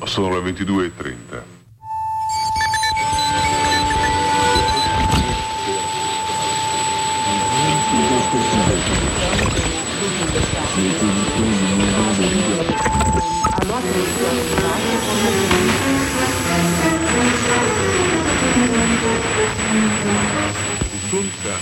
Sono le 22:30. Conta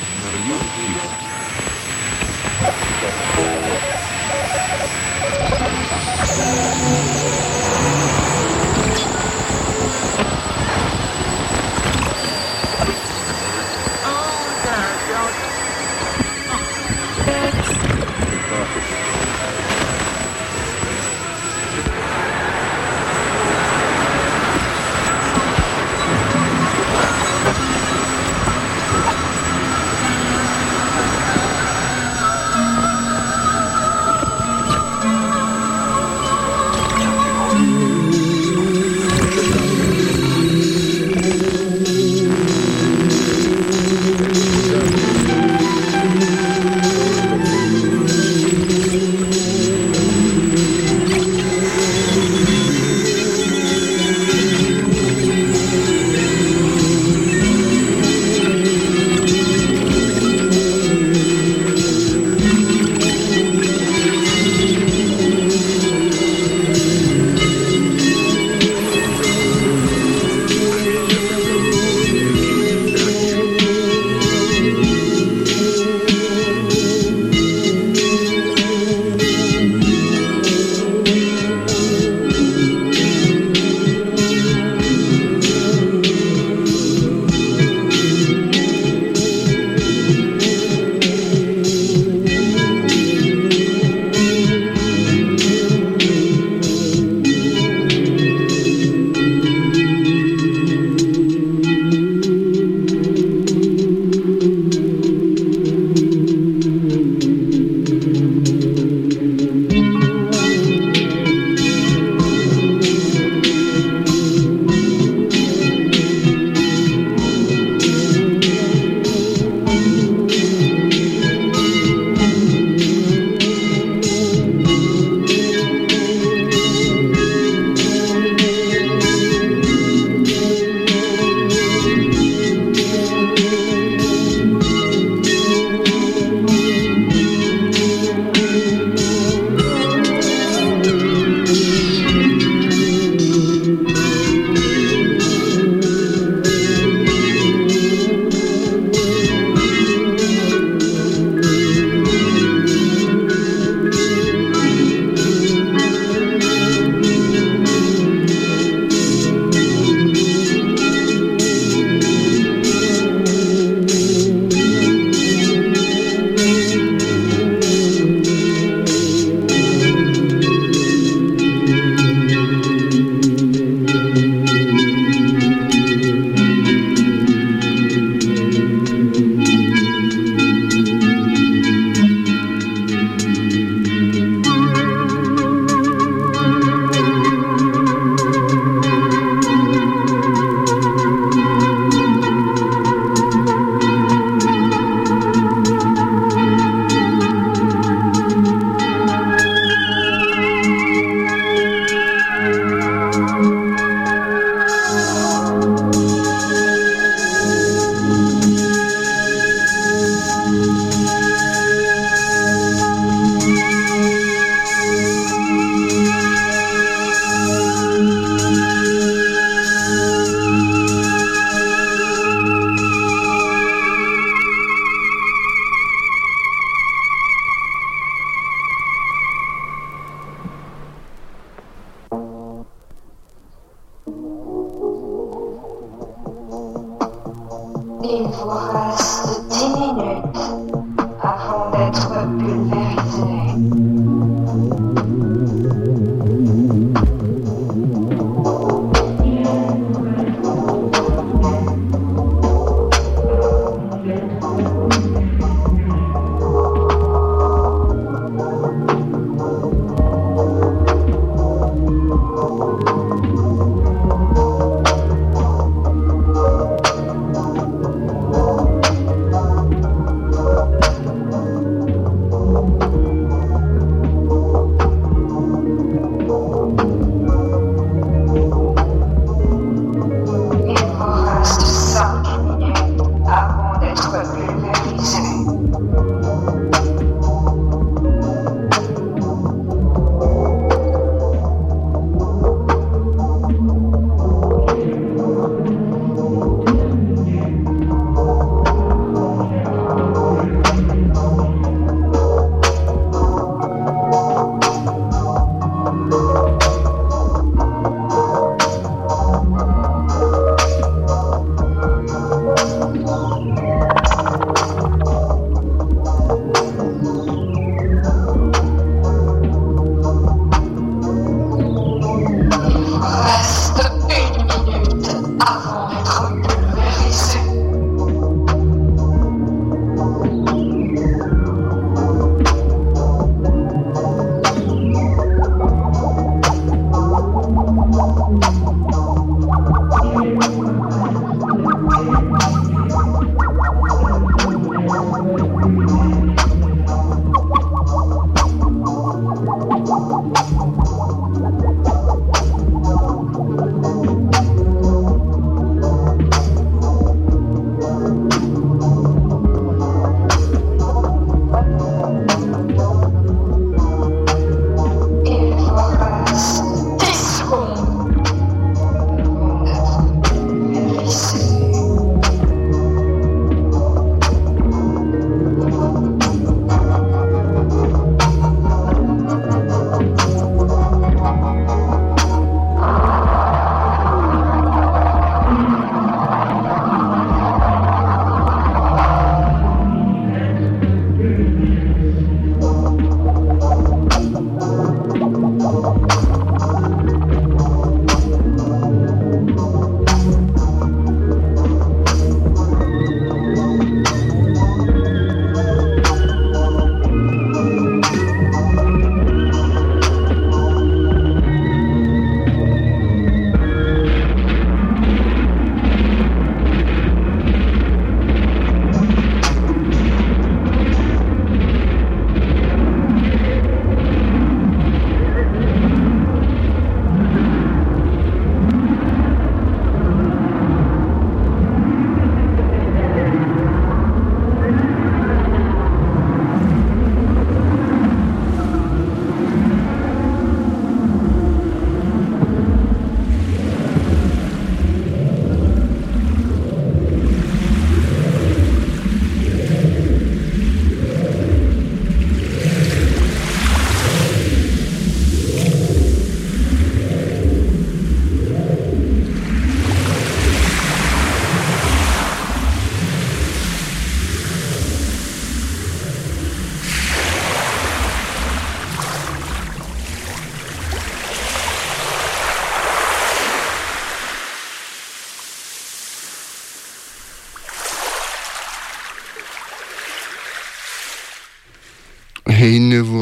Il vous reste 10 minutes avant d'être pulvérisé.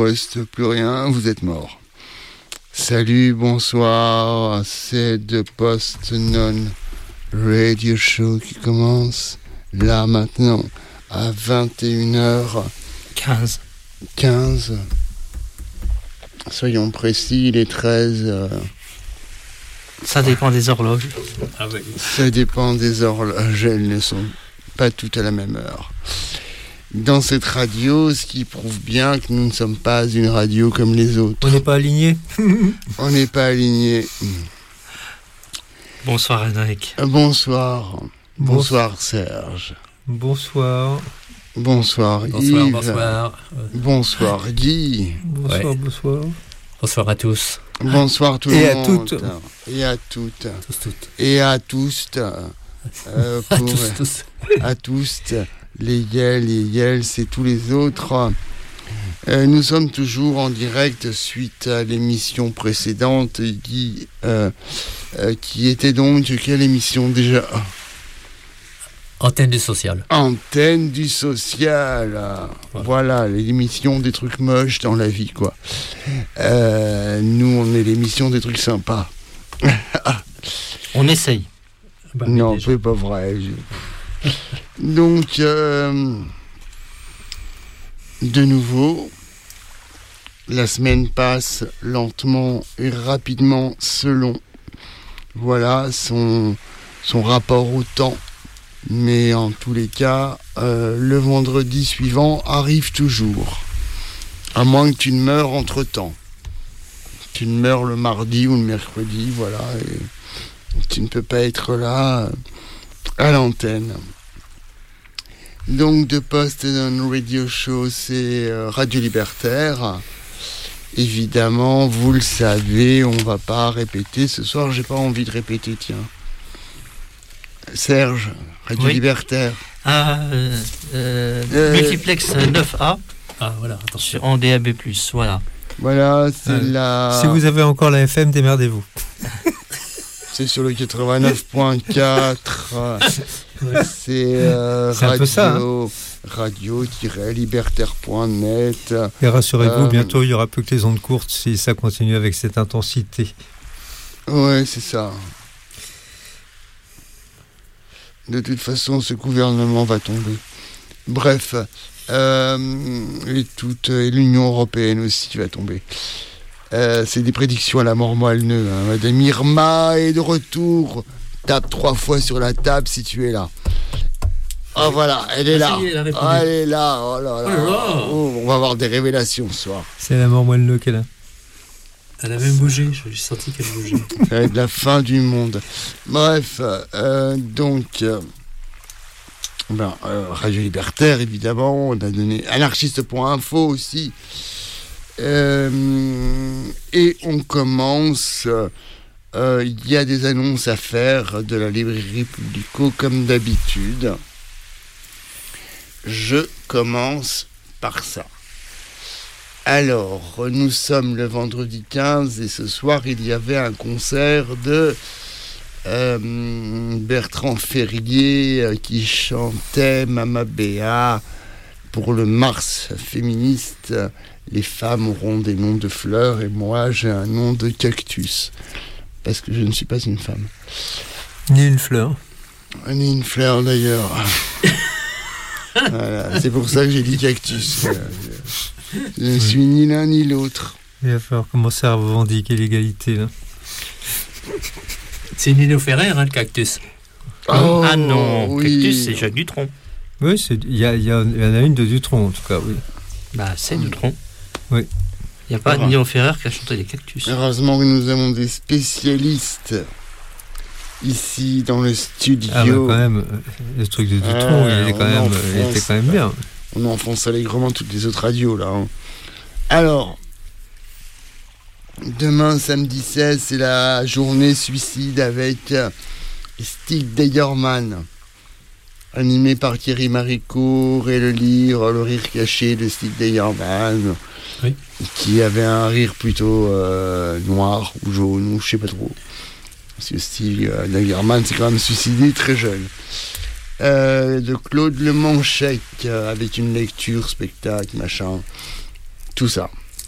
reste plus rien, vous êtes mort. Salut, bonsoir, c'est The Post-Non Radio Show qui commence là maintenant à 21h15. Soyons précis, il est 13. Ça dépend des horloges. Ah oui. Ça dépend des horloges, elles ne sont pas toutes à la même heure. Dans cette radio, ce qui prouve bien que nous ne sommes pas une radio comme les autres. On n'est pas alignés. On n'est pas alignés. Bonsoir Henrik. Bonsoir. Bonsoir Serge. Bonsoir. Bonsoir Bonsoir, Yves. bonsoir. Bonsoir Guy. Bonsoir, Ouais. bonsoir. Bonsoir à tous. Bonsoir tout Et le à monde. toutes. Et à toutes. Toutes. Et à tous. Tous. À tous. Les Yel, c'est tous les autres. Nous sommes toujours en direct suite à l'émission précédente qui était donc quelle émission déjà ? Antenne du social. Antenne du social. Voilà, l'émission des trucs moches dans la vie, quoi. Nous, on est l'émission des trucs sympas. On essaye. Bah, Non, déjà. c'est pas vrai. Donc, de nouveau, la semaine passe lentement et rapidement selon son rapport au temps. Mais en tous les cas, le vendredi suivant arrive toujours. À moins que tu ne meures entre-temps. Tu ne meurs le mardi ou le mercredi, voilà. Et tu ne peux pas être là à l'antenne. Donc, The Post-Non Radio Show, c'est Radio Libertaire. Évidemment, vous le savez, on va pas répéter. Ce soir, j'ai pas envie de répéter, tiens. Serge, Radio Oui. Libertaire. Multiplex 9A Ah voilà, attention. en DAB+, voilà. Voilà, c'est la... Si vous avez encore la FM, démerdez-vous. C'est sur le 89.4. C'est C'est un peu ça, radio-libertaire.net. Et rassurez-vous, Euh, bientôt il y aura plus que les ondes courtes si ça continue avec cette intensité. Ouais, c'est ça. De toute façon, ce gouvernement va tomber. Bref, et l'Union européenne aussi va tomber. C'est des prédictions à la mort moelle-neu. Hein. Madame Irma est de retour. Tape 3 fois sur la table si tu es là. Oh voilà, elle est là. Ça y est, elle a répondu. Elle est là. Oh là là. Oh là là. Oh, on va avoir des révélations ce soir. C'est la mort moelle qu'elle a. Elle a même bougé, j'ai senti qu'elle bougeait. Ça va être la fin du monde. Bref, Radio Libertaire, évidemment, on a donné anarchiste.info aussi. Et on commence. Il y a des annonces à faire de la librairie Publico, comme d'habitude. Je commence par ça. Alors, nous sommes le vendredi 15 et ce soir, il y avait un concert de Bertrand Ferrier qui chantait Mama Béa pour le Mars féministe. Les femmes auront des noms de fleurs et moi, j'ai un nom de cactus. Parce que je ne suis pas une femme. Ni une fleur. Ni une fleur d'ailleurs. Voilà, c'est pour ça que j'ai dit cactus. Je ne suis ni l'un ni l'autre. Il va falloir commencer à revendiquer l'égalité, là. C'est Nino Ferrer, hein, le cactus. Oh, Ah non, oui. Cactus, c'est Jacques Dutronc. Oui, il y en a une de Dutronc, en tout cas, oui. Bah, c'est Dutronc. Oui. Il n'y a pas Nino Ferrer qui a chanté les Cactus. Heureusement que nous avons des spécialistes ici dans le studio. Ah, bah, quand même, le truc de Dutronc, il était quand même bien. On enfonce allègrement toutes les autres radios, là. Hein. Alors, demain, samedi 16, c'est la journée suicide avec Stig Dagerman, animé par Thierry Maricourt, et le livre Le rire caché de Stig Dagerman, Oui. qui avait un rire plutôt noir ou jaune, ou je sais pas trop. Parce que Stig Dagerman s'est quand même suicidé très jeune. De Claude Le Manchec, avec une lecture, spectacle, machin, tout ça.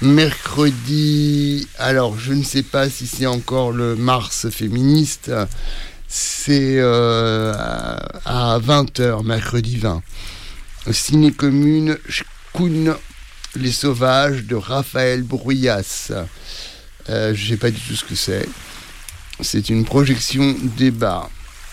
Mercredi, alors je ne sais pas si c'est encore le Mars féministe, c'est à 20h, mercredi 20. Ciné Commune, Shkoun, Les Sauvages de Raphaël Bruyas. Je ne sais pas du tout ce que c'est. C'est une projection débat.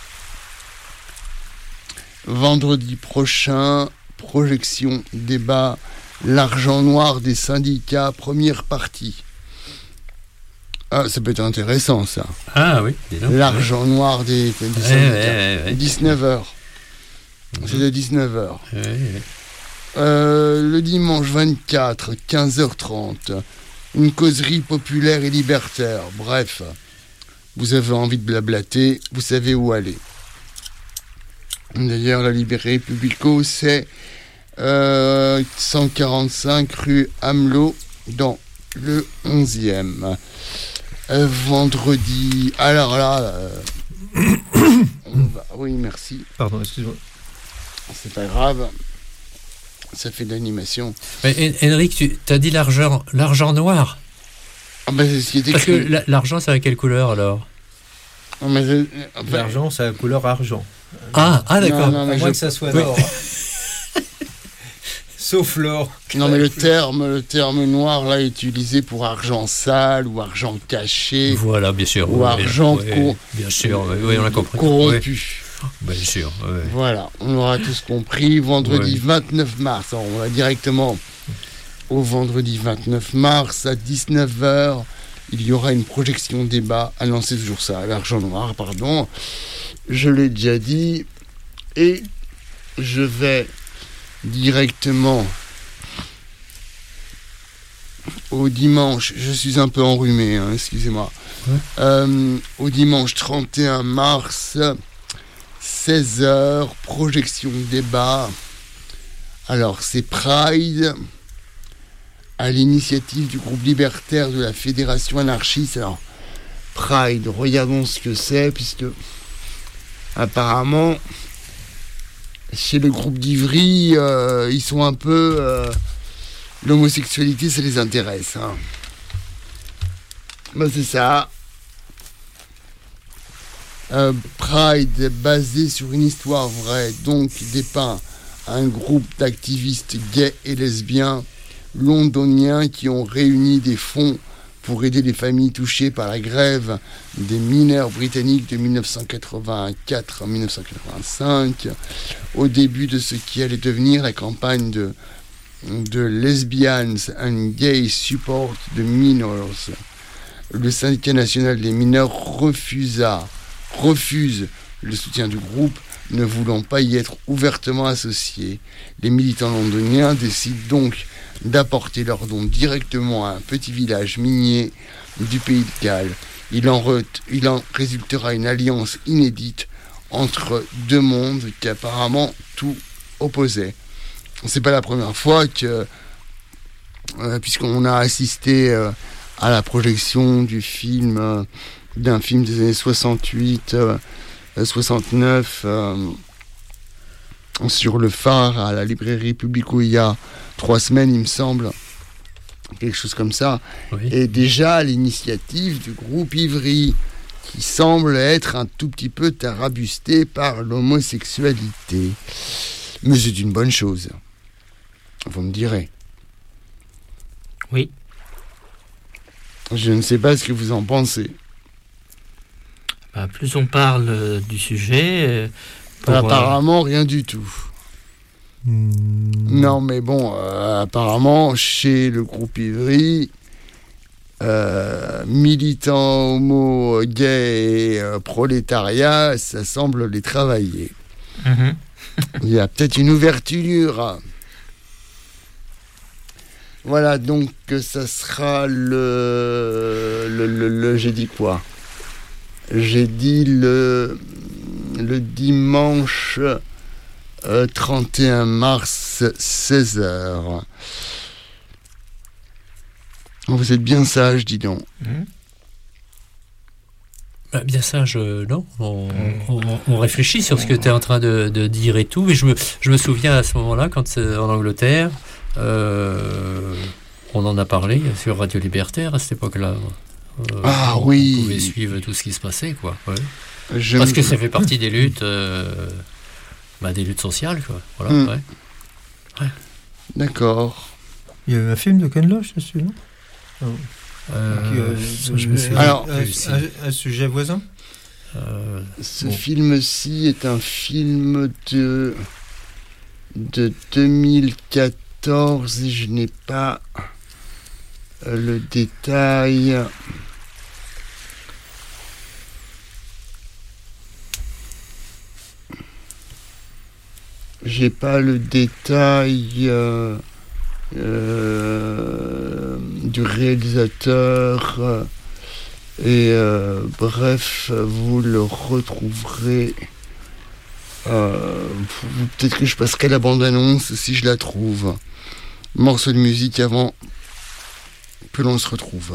Vendredi prochain, projection débat, l'argent noir des syndicats, première partie. Ah, ça peut être intéressant, ça. Ah oui, dis donc. L'argent noir des syndicats. Ouais. 19h. C'est de 19h. Ouais. Le dimanche 24, 15h30. Une causerie populaire et libertaire. Bref, vous avez envie de blablater, vous savez où aller. D'ailleurs, la librairie Publico, c'est 145 rue Amelot, dans le 11e. Vendredi... Alors là... on va... Oui, merci. Pardon, excuse-moi. C'est pas grave. Ça fait de l'animation. Mais Henrik, tu as dit l'argent noir. Ah ben, c'est ce qui est écrit. Parce que l'argent, c'est à quelle couleur alors? Ah, mais L'argent, c'est la couleur argent. Ah d'accord. Non, À mais moins que ça soit l'or. Sauf l'or. Non, mais le terme noir là est utilisé pour argent sale ou argent caché Voilà, bien sûr. ou argent bien sûr, oui, on a compris. corrompu. Bien sûr. Ouais. Voilà, on aura tous compris. Vendredi 29 mars, alors on va directement au vendredi 29 mars à 19h. Il y aura une projection débat. Ah non, c'est toujours ça, l'argent noir, pardon. Je l'ai déjà dit. Et je vais directement au dimanche. Je suis un peu enrhumé, hein, excusez-moi. Au dimanche 31 mars, 16h, projection débat. Alors, c'est Pride, à l'initiative du groupe libertaire de la Fédération anarchiste. Alors, Pride, regardons ce que c'est, puisque apparemment, chez le groupe d'Ivry, ils sont un peu... l'homosexualité, ça les intéresse. Hein. Ben, c'est ça. Pride, basé sur une histoire vraie, donc dépeint un groupe d'activistes gays et lesbiens londoniens qui ont réuni des fonds pour aider les familles touchées par la grève des mineurs britanniques de 1984 à 1985, au début de ce qui allait devenir la campagne de Lesbians and Gay Support the Minors. Le syndicat national des mineurs refuse le soutien du groupe, ne voulant pas y être ouvertement associé. Les militants londoniens décident donc d'apporter leurs dons directement à un petit village minier du pays de Galles. Il en résultera une alliance inédite entre deux mondes qui apparemment tout opposait. C'est pas la première fois que, puisqu'on a assisté à la projection du film, d'un film des années 68, 69, sur le phare à la librairie Publico il y a 3 semaines, il me semble, quelque chose comme ça. Oui. Et déjà à l'initiative du groupe Ivry, qui semble être un tout petit peu tarabusté par l'homosexualité. Mais c'est une bonne chose. Vous me direz. Oui. Je ne sais pas ce que vous en pensez. Bah, plus on parle du sujet... Apparemment, rien du tout. Non, mais bon, apparemment, chez le groupe Ivry, militants homo, gays et prolétariat, ça semble les travailler. Mhm. Il y a peut-être une ouverture. Voilà, donc ça sera j'ai dit quoi? J'ai dit le dimanche 31 mars, 16h. Vous êtes bien sage, dis donc. Bah, bien sage, non. On réfléchit sur ce que tu es en train de dire et tout. Mais je me souviens à ce moment-là, quand en Angleterre, On en a parlé sur Radio Libertaire à cette époque-là. On pouvait suivre tout ce qui se passait, quoi. Ouais. Parce que ça fait partie des luttes, des luttes sociales, quoi. Voilà. Ouais. D'accord. Il y avait un film de Ken Loach dessus, non? Je me souviens. Alors, un sujet voisin. Ce film-ci est un film de 2014 et je n'ai pas le détail. J'ai pas le détail du réalisateur. Bref, vous le retrouverez. Peut-être que je passerai la bande-annonce si je la trouve. Morceau de musique avant que l'on se retrouve.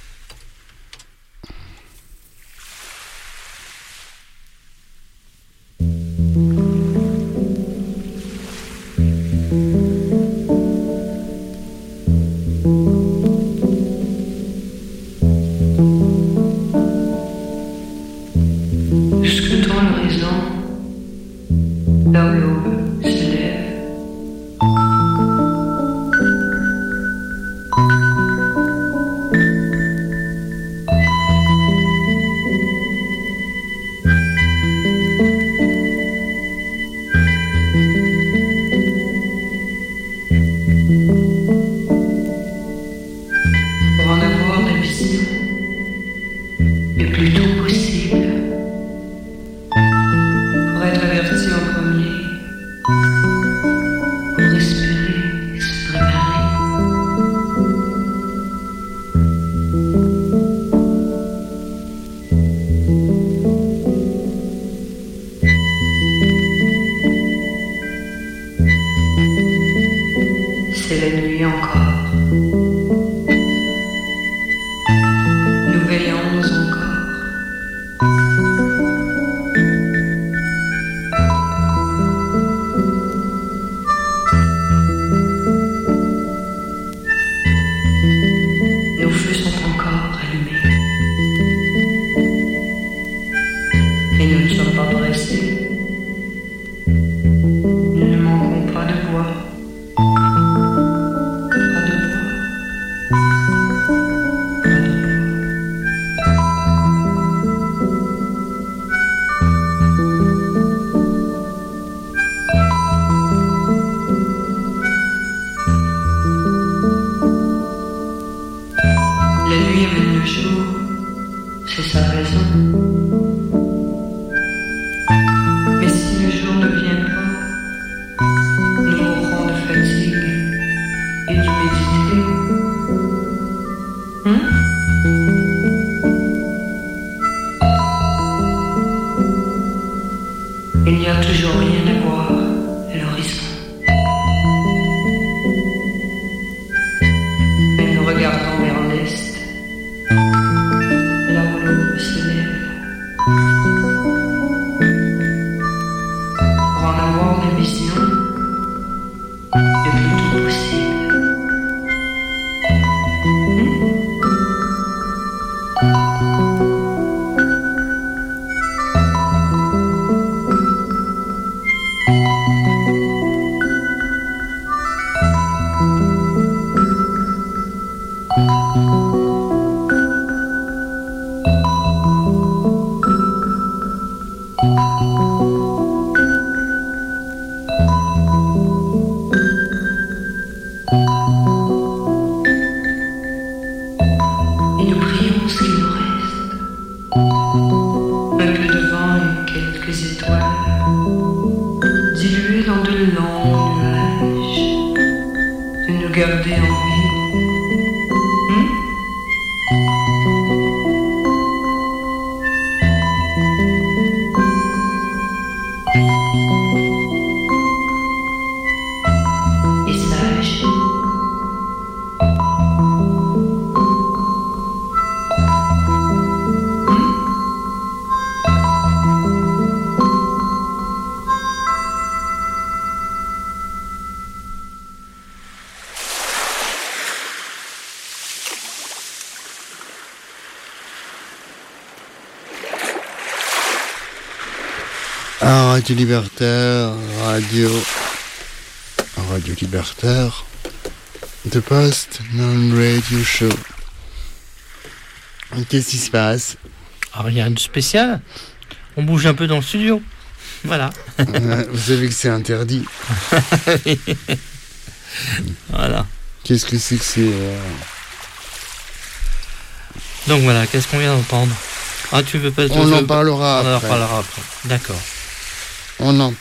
Il n'y a toujours rien à voir à l'horizon. Mais nous regardons vers l'est, là où l'aube s'élève. Radio Libertaire, Radio Libertaire, The Post Non-Radio Show. Qu'est-ce qui se passe? Rien de spécial. On bouge un peu dans le studio. Voilà. Vous savez que c'est interdit. Voilà. Qu'est-ce que c'est que c'est Donc voilà, qu'est-ce qu'on vient d'entendre? Ah, tu veux pas... On en parlera après. On en parlera après. D'accord. On en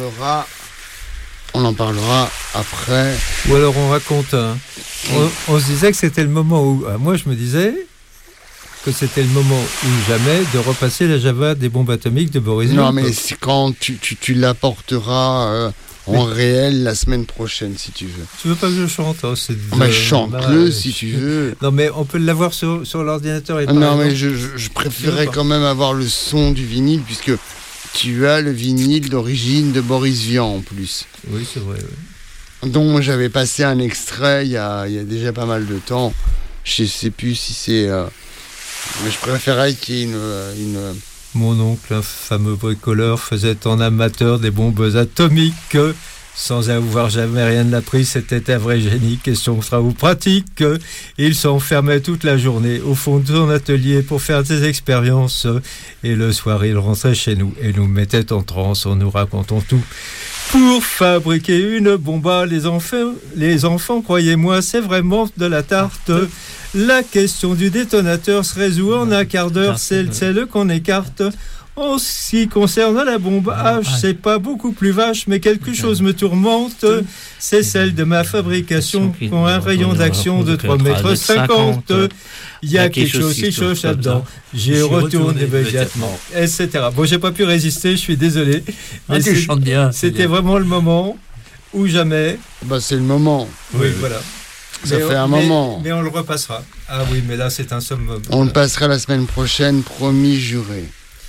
parlera après. Ou alors on raconte. On se disait que c'était le moment où... moi, je me disais que c'était le moment ou jamais de repasser la Java des bombes atomiques de Boris Vian. Non, mais c'est quand tu l'apporteras en réel la semaine prochaine, si tu veux. Tu veux pas que je chante chante-le si tu veux. Non, mais on peut l'avoir sur l'ordinateur. Non, mais je préférais quand même avoir le son du vinyle, puisque tu as le vinyle d'origine de Boris Vian en plus. Oui, c'est vrai. Oui. Donc j'avais passé un extrait il y a déjà pas mal de temps. Je sais plus si c'est... mais je préférais qu'il y ait une... Mon oncle, un fameux bricoleur, faisait en amateur des bombes atomiques. Sans avoir jamais rien appris, c'était un vrai génie. Question de travaux pratiques. Il s'enfermait toute la journée au fond de son atelier pour faire des expériences. Et le soir, il rentrait chez nous et nous mettait en transe en nous racontant tout. Pour fabriquer une bombe, les enfants, croyez-moi, c'est vraiment de la tarte. La question du détonateur se résout en un quart d'heure, c'est celle qu'on écarte. En ce qui concerne la bombe H, c'est pas beaucoup plus vache, mais quelque chose me tourmente. C'est celle de ma fabrication, pour un rayon d'action de 3,50 m. Il y a quelque chose qui choche là-dedans. J'y retourne immédiatement, etc. Bon, j'ai pas pu résister, je suis désolé. Mais tu chantes bien. C'était vraiment le moment ou jamais. C'est le moment. Oui, voilà. Ça fait un moment. Mais on le repassera. Ah oui, mais là, c'est un summum. On le passera la semaine prochaine, promis, juré.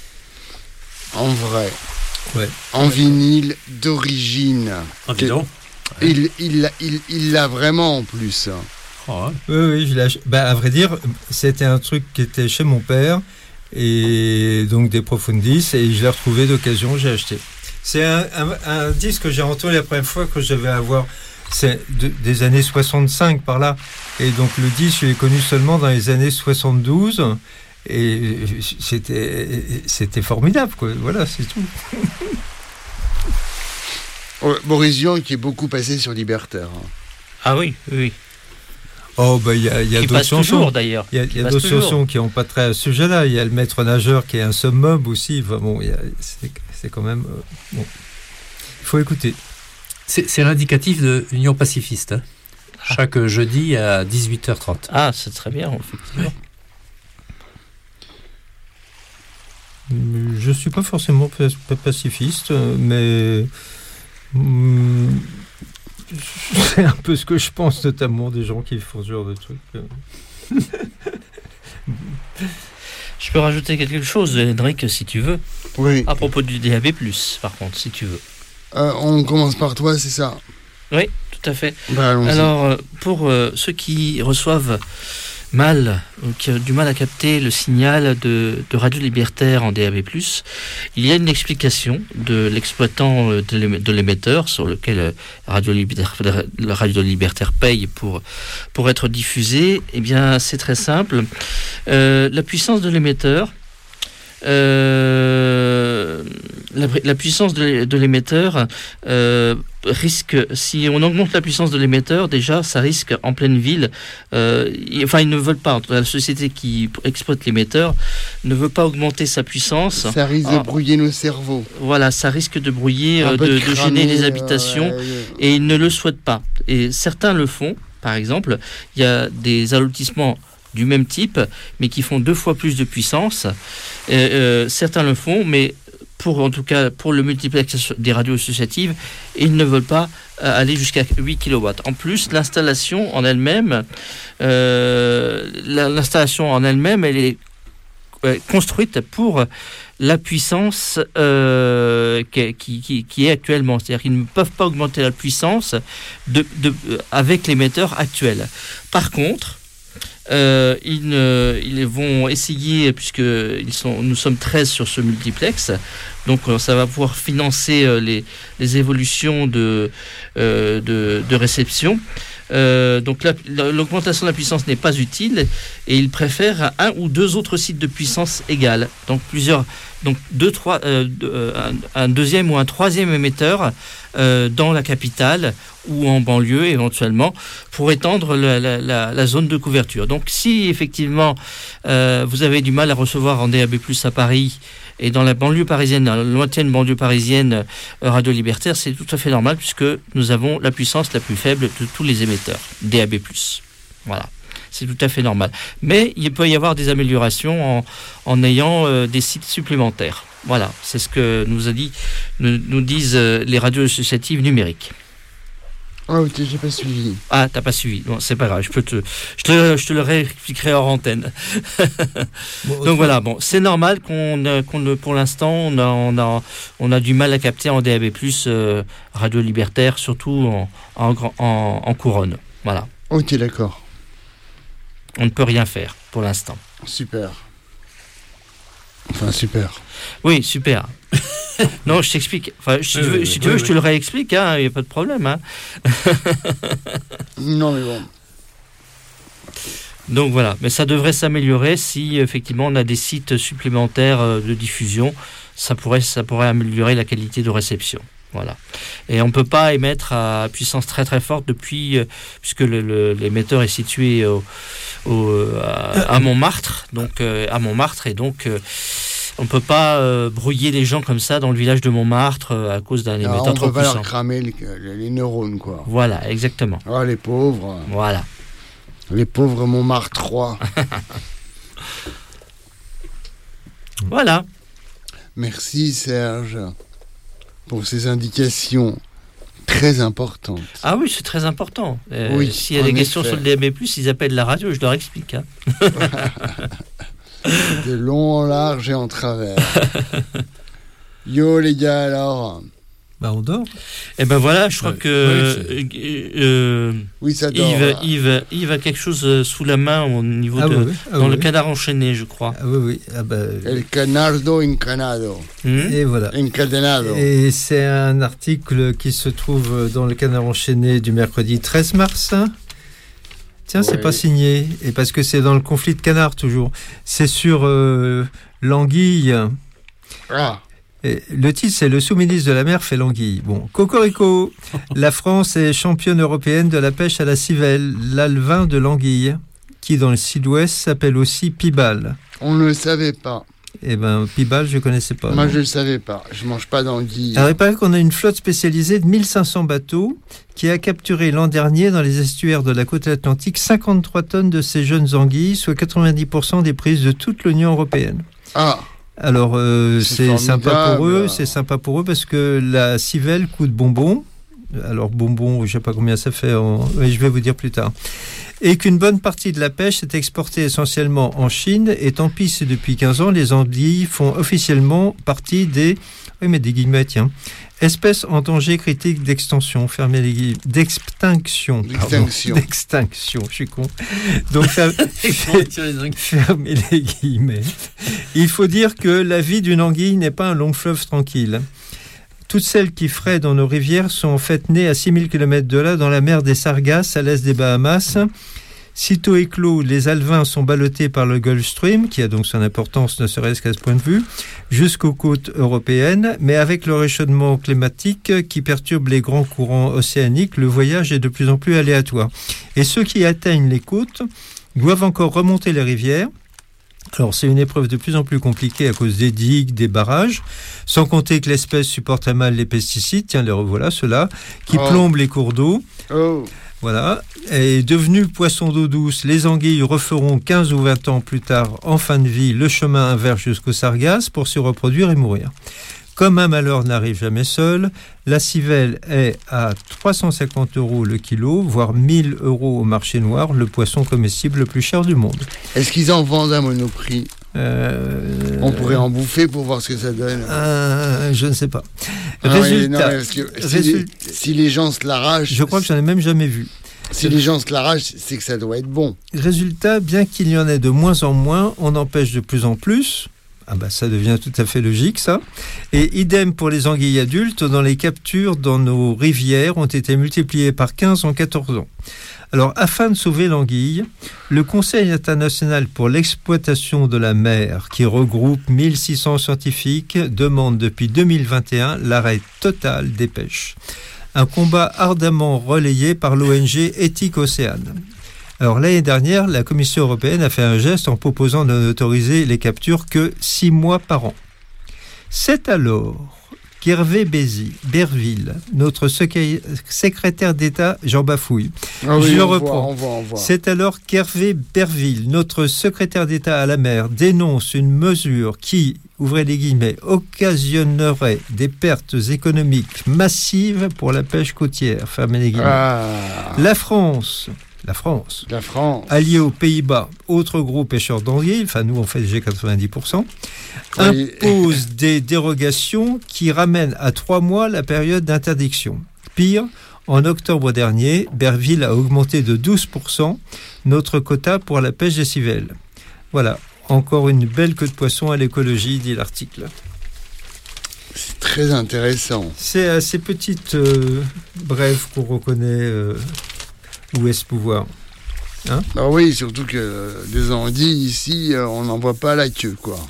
En vrai. Ouais. En vinyle d'origine. Ah, dis donc. Il l'a vraiment en plus. Oh, ouais. Oui, je l'ai. À vrai dire, c'était un truc qui était chez mon père, et donc des Profundis, et je l'ai retrouvé d'occasion, j'ai acheté. C'est un disque que j'ai entendu la première fois que je devais avoir. C'est des années 65 par là. Et donc le disque, je l'ai connu seulement dans les années 72. Et c'était formidable, quoi. Voilà, c'est tout. Boris Vian qui est beaucoup passé sur Libertaire. Ah oui, oui. Oh, il y a d'autres chansons. Toujours, d'ailleurs. Il y a d'autres chansons qui n'ont pas trait à ce sujet-là. Il y a le Maître Nageur qui est un summum aussi. Enfin, bon, c'est quand même... bon. Il faut écouter. C'est l'indicatif de l'Union pacifiste. Hein. Chaque jeudi à 18h30. Ah, c'est très bien, effectivement. Je ne suis pas forcément pacifiste, mais c'est un peu ce que je pense, notamment des gens qui font ce genre de trucs. Je peux rajouter quelque chose, Hendrik, si tu veux. Oui. À propos du DAB+, par contre, si tu veux. On commence par toi, c'est ça? Oui, tout à fait. Allons-y. Alors, pour ceux qui reçoivent mal, qui ont du mal à capter le signal de Radio Libertaire en DAB+, il y a une explication de l'exploitant de l'émetteur sur lequel Radio Libertaire paye pour être diffusé. Eh bien, c'est très simple. La puissance de l'émetteur, la puissance de l'émetteur risque, si on augmente la puissance de l'émetteur, déjà ça risque en pleine ville, ils ne veulent pas, la société qui exploite l'émetteur ne veut pas augmenter sa puissance. Ça risque de brouiller nos cerveaux. Voilà, ça risque de brouiller, de gêner les habitations, et ils ne le souhaitent pas. Et certains le font. Par exemple, il y a des allotissements du même type, mais qui font 2 fois plus de puissance. Certains le font, mais en tout cas pour le multiplex des radios associatives, ils ne veulent pas aller jusqu'à 8 kW. En plus, l'installation en elle-même, elle est construite pour la puissance qui est actuellement. C'est-à-dire qu'ils ne peuvent pas augmenter la puissance avec l'émetteur actuel. Par contre, Ils vont essayer, puisque nous sommes 13 sur ce multiplex, donc ça va pouvoir financer les évolutions de réception. Donc l'augmentation de la puissance n'est pas utile et ils préfèrent un ou deux autres sites de puissance égale. Donc un deuxième ou un troisième émetteur dans la capitale ou en banlieue éventuellement pour étendre la zone de couverture. Donc si effectivement vous avez du mal à recevoir en DAB+ à Paris et dans la banlieue parisienne, dans la lointaine banlieue parisienne Radio Libertaire, c'est tout à fait normal puisque nous avons la puissance la plus faible de tous les émetteurs DAB+. Voilà. C'est tout à fait normal. Mais il peut y avoir des améliorations en ayant des sites supplémentaires. Voilà, c'est ce que nous disent les radios associatives numériques. Ah ok, j'ai pas suivi. Ah, t'as pas suivi. Bon, c'est pas grave, je te le réexpliquerai hors antenne. Donc voilà, bon, c'est normal pour l'instant, on a du mal à capter en DAB+, Radio Libertaire, surtout en couronne. Voilà. Ok, d'accord. On ne peut rien faire pour l'instant. Super. Enfin, super. Oui, super. Non, je t'explique. Enfin, si tu veux, je te le réexplique, hein, il n'y a pas de problème. Hein. Non, mais bon. Donc voilà, mais ça devrait s'améliorer si effectivement on a des sites supplémentaires de diffusion. Ça pourrait améliorer la qualité de réception. Voilà. Et on ne peut pas émettre à puissance très très forte puisque l'émetteur est situé à Montmartre, donc et donc on ne peut pas brouiller les gens comme ça dans le village de Montmartre à cause d'un émetteur trop puissant. On ne peut pas leur cramer les neurones, quoi. Voilà, exactement. Ah, les pauvres. Voilà. Les pauvres Montmartre 3. Voilà. Merci Serge pour ces indications très importantes. Ah oui, c'est très important. Oui, s'il y a des questions sur le DAB+, ils appellent la radio, je leur explique. Hein. De long en large et en travers. Yo les gars, alors on dort. Et ben voilà, je crois que oui, ça dort. Yves a quelque chose sous la main au niveau le canard enchaîné, je crois. Ah oui. El canardo encanado. Et voilà. Encadenado. Et c'est un article qui se trouve dans le canard enchaîné du mercredi 13 mars. Tiens, c'est pas signé. Et parce que c'est dans le conflit de canards, toujours. C'est sur l'anguille. Ah. Et le titre, c'est « Le sous-ministre de la mer fait l'anguille ». Bon, cocorico, la France est championne européenne de la pêche à la civelle, l'alevin de l'anguille, qui dans le sud-ouest s'appelle aussi pibal. On ne le savait pas. Eh bien, pibal, je ne connaissais pas. Moi, je ne le savais pas. Je ne mange pas d'anguille. Alors, il paraît qu'on a une flotte spécialisée de 1500 bateaux qui a capturé l'an dernier dans les estuaires de la côte atlantique 53 tonnes de ces jeunes anguilles, soit 90% des prises de toute l'Union européenne. Ah. Alors, c'est sympa pour eux, parce que la civelle coûte bonbon. Alors, bonbon, je ne sais pas combien ça fait, mais je vais vous dire plus tard. Et qu'une bonne partie de la pêche est exportée essentiellement en Chine. Et tant pis, c'est depuis 15 ans, les anguilles font officiellement partie des espèces en danger critique d'extinction. Fermez les guillemets. D'extinction, je suis con. Donc, fermez les guillemets. Il faut dire que la vie d'une anguille n'est pas un long fleuve tranquille. Toutes celles qui fraient dans nos rivières sont en fait nées à 6000 km de là, dans la mer des Sargasses, à l'est des Bahamas. Sitôt éclos, les alevins sont ballottés par le Gulf Stream, qui a donc son importance, ne serait-ce qu'à ce point de vue, jusqu'aux côtes européennes. Mais avec le réchauffement climatique qui perturbe les grands courants océaniques, le voyage est de plus en plus aléatoire. Et ceux qui atteignent les côtes doivent encore remonter les rivières. Alors, c'est une épreuve de plus en plus compliquée à cause des digues, des barrages, sans compter que l'espèce supporte très mal les pesticides, tiens, les revoilà, ceux-là, qui plombent les cours d'eau. Voilà. Et devenus poissons d'eau douce, les anguilles referont 15 ou 20 ans plus tard, en fin de vie, le chemin inverse jusqu'aux Sargasses pour se reproduire et mourir. Comme un malheur n'arrive jamais seul, la civelle est à 350 € le kilo, voire 1000 € au marché noir, le poisson comestible le plus cher du monde. Est-ce qu'ils en vendent à Monoprix ? On pourrait en bouffer pour voir ce que ça donne. Je ne sais pas. Résultat, si les gens se l'arrachent... Je crois que j'en ai même jamais vu. Si les gens se l'arrachent, c'est que ça doit être bon. Résultat, bien qu'il y en ait de moins en moins, on en pêche de plus en plus. Ah bah ça devient tout à fait logique, ça. Et idem pour les anguilles adultes, dont les captures dans nos rivières ont été multipliées par 15 en 14 ans. Alors, afin de sauver l'anguille, le Conseil international pour l'exploitation de la mer, qui regroupe 1600 scientifiques, demande depuis 2021 l'arrêt total des pêches. Un combat ardemment relayé par l'ONG Éthique Océane. Alors, l'année dernière, la Commission européenne a fait un geste en proposant de n'autoriser les captures que 6 mois par an. C'est alors qu'Hervé Berville, notre secrétaire d'État, j'en bafouille. Je le reprends. C'est alors qu'Hervé Berville, notre secrétaire d'État à la mer, dénonce une mesure qui, ouvrez les guillemets, occasionnerait des pertes économiques massives pour la pêche côtière, fermez les guillemets. La France, alliée aux Pays-Bas, autre gros pêcheur d'anguilles, enfin nous on fait déjà 90%, impose des dérogations qui ramènent à 3 mois la période d'interdiction. Pire, en octobre dernier, Berville a augmenté de 12% notre quota pour la pêche des civelles. Voilà, encore une belle queue de poisson à l'écologie, dit l'article. C'est très intéressant. C'est à ces petites brèves qu'on reconnaît où est ce pouvoir. Hein? Ah oui, surtout que des anguilles ici, on n'en voit pas la queue, quoi.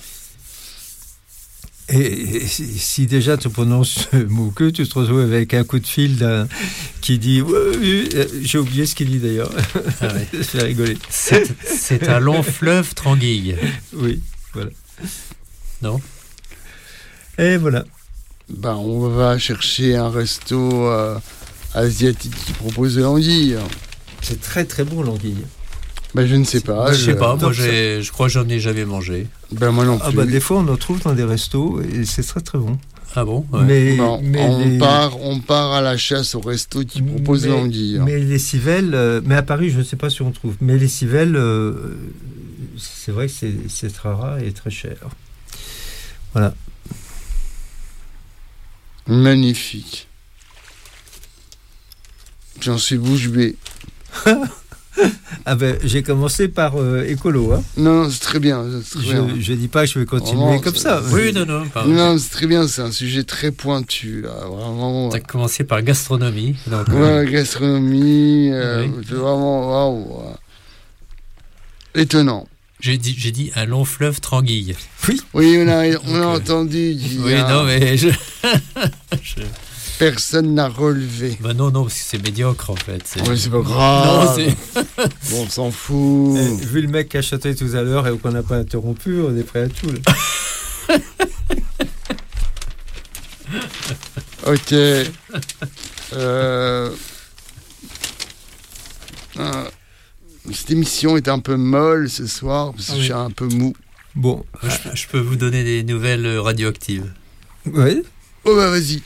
Et si déjà tu prononces ce mot queue, tu te retrouves avec un coup de fil qui dit j'ai oublié ce qu'il dit d'ailleurs. Ah ouais. Ça fait rigoler. C'est un long fleuve tranguille. Oui, voilà. Non. Et voilà. Ben, on va chercher un resto asiatique qui propose de l'anguille. C'est très très bon l'anguille. Ben, je ne sais pas. Je sais pas, moi je crois que j'en ai jamais mangé. Ben moi non plus. Ah bah des fois on en trouve dans des restos et c'est très très bon. Ah bon? Ouais. On part à la chasse au resto qui propose l'anguille. Mais les civelles, mais à Paris je ne sais pas si on trouve, mais les civelles, c'est vrai que c'est très rare et très cher. Voilà. Magnifique. J'en suis bouche bée. Ah ben, j'ai commencé par écolo. Hein. Non, c'est très bien. Je dis pas que je vais continuer comme ça. Oui, non. Non, c'est très bien. C'est un sujet très pointu. Là, vraiment. T'as commencé par gastronomie. Donc, gastronomie. C'est vraiment wow. Étonnant. J'ai dit un long fleuve tranguille. Oui, on a entendu. Oui, non, mais personne n'a relevé. Ben non, parce que c'est médiocre en fait. Oui, c'est pas grave. Non, bon, on s'en fout. Vu le mec qui a chanté tout à l'heure et qu'on n'a pas interrompu, on est prêt à tout. Là. Ok. Cette émission est un peu molle ce soir parce que je suis un peu mou. Bon, je peux vous donner des nouvelles radioactives. Oui. Oh bah vas-y.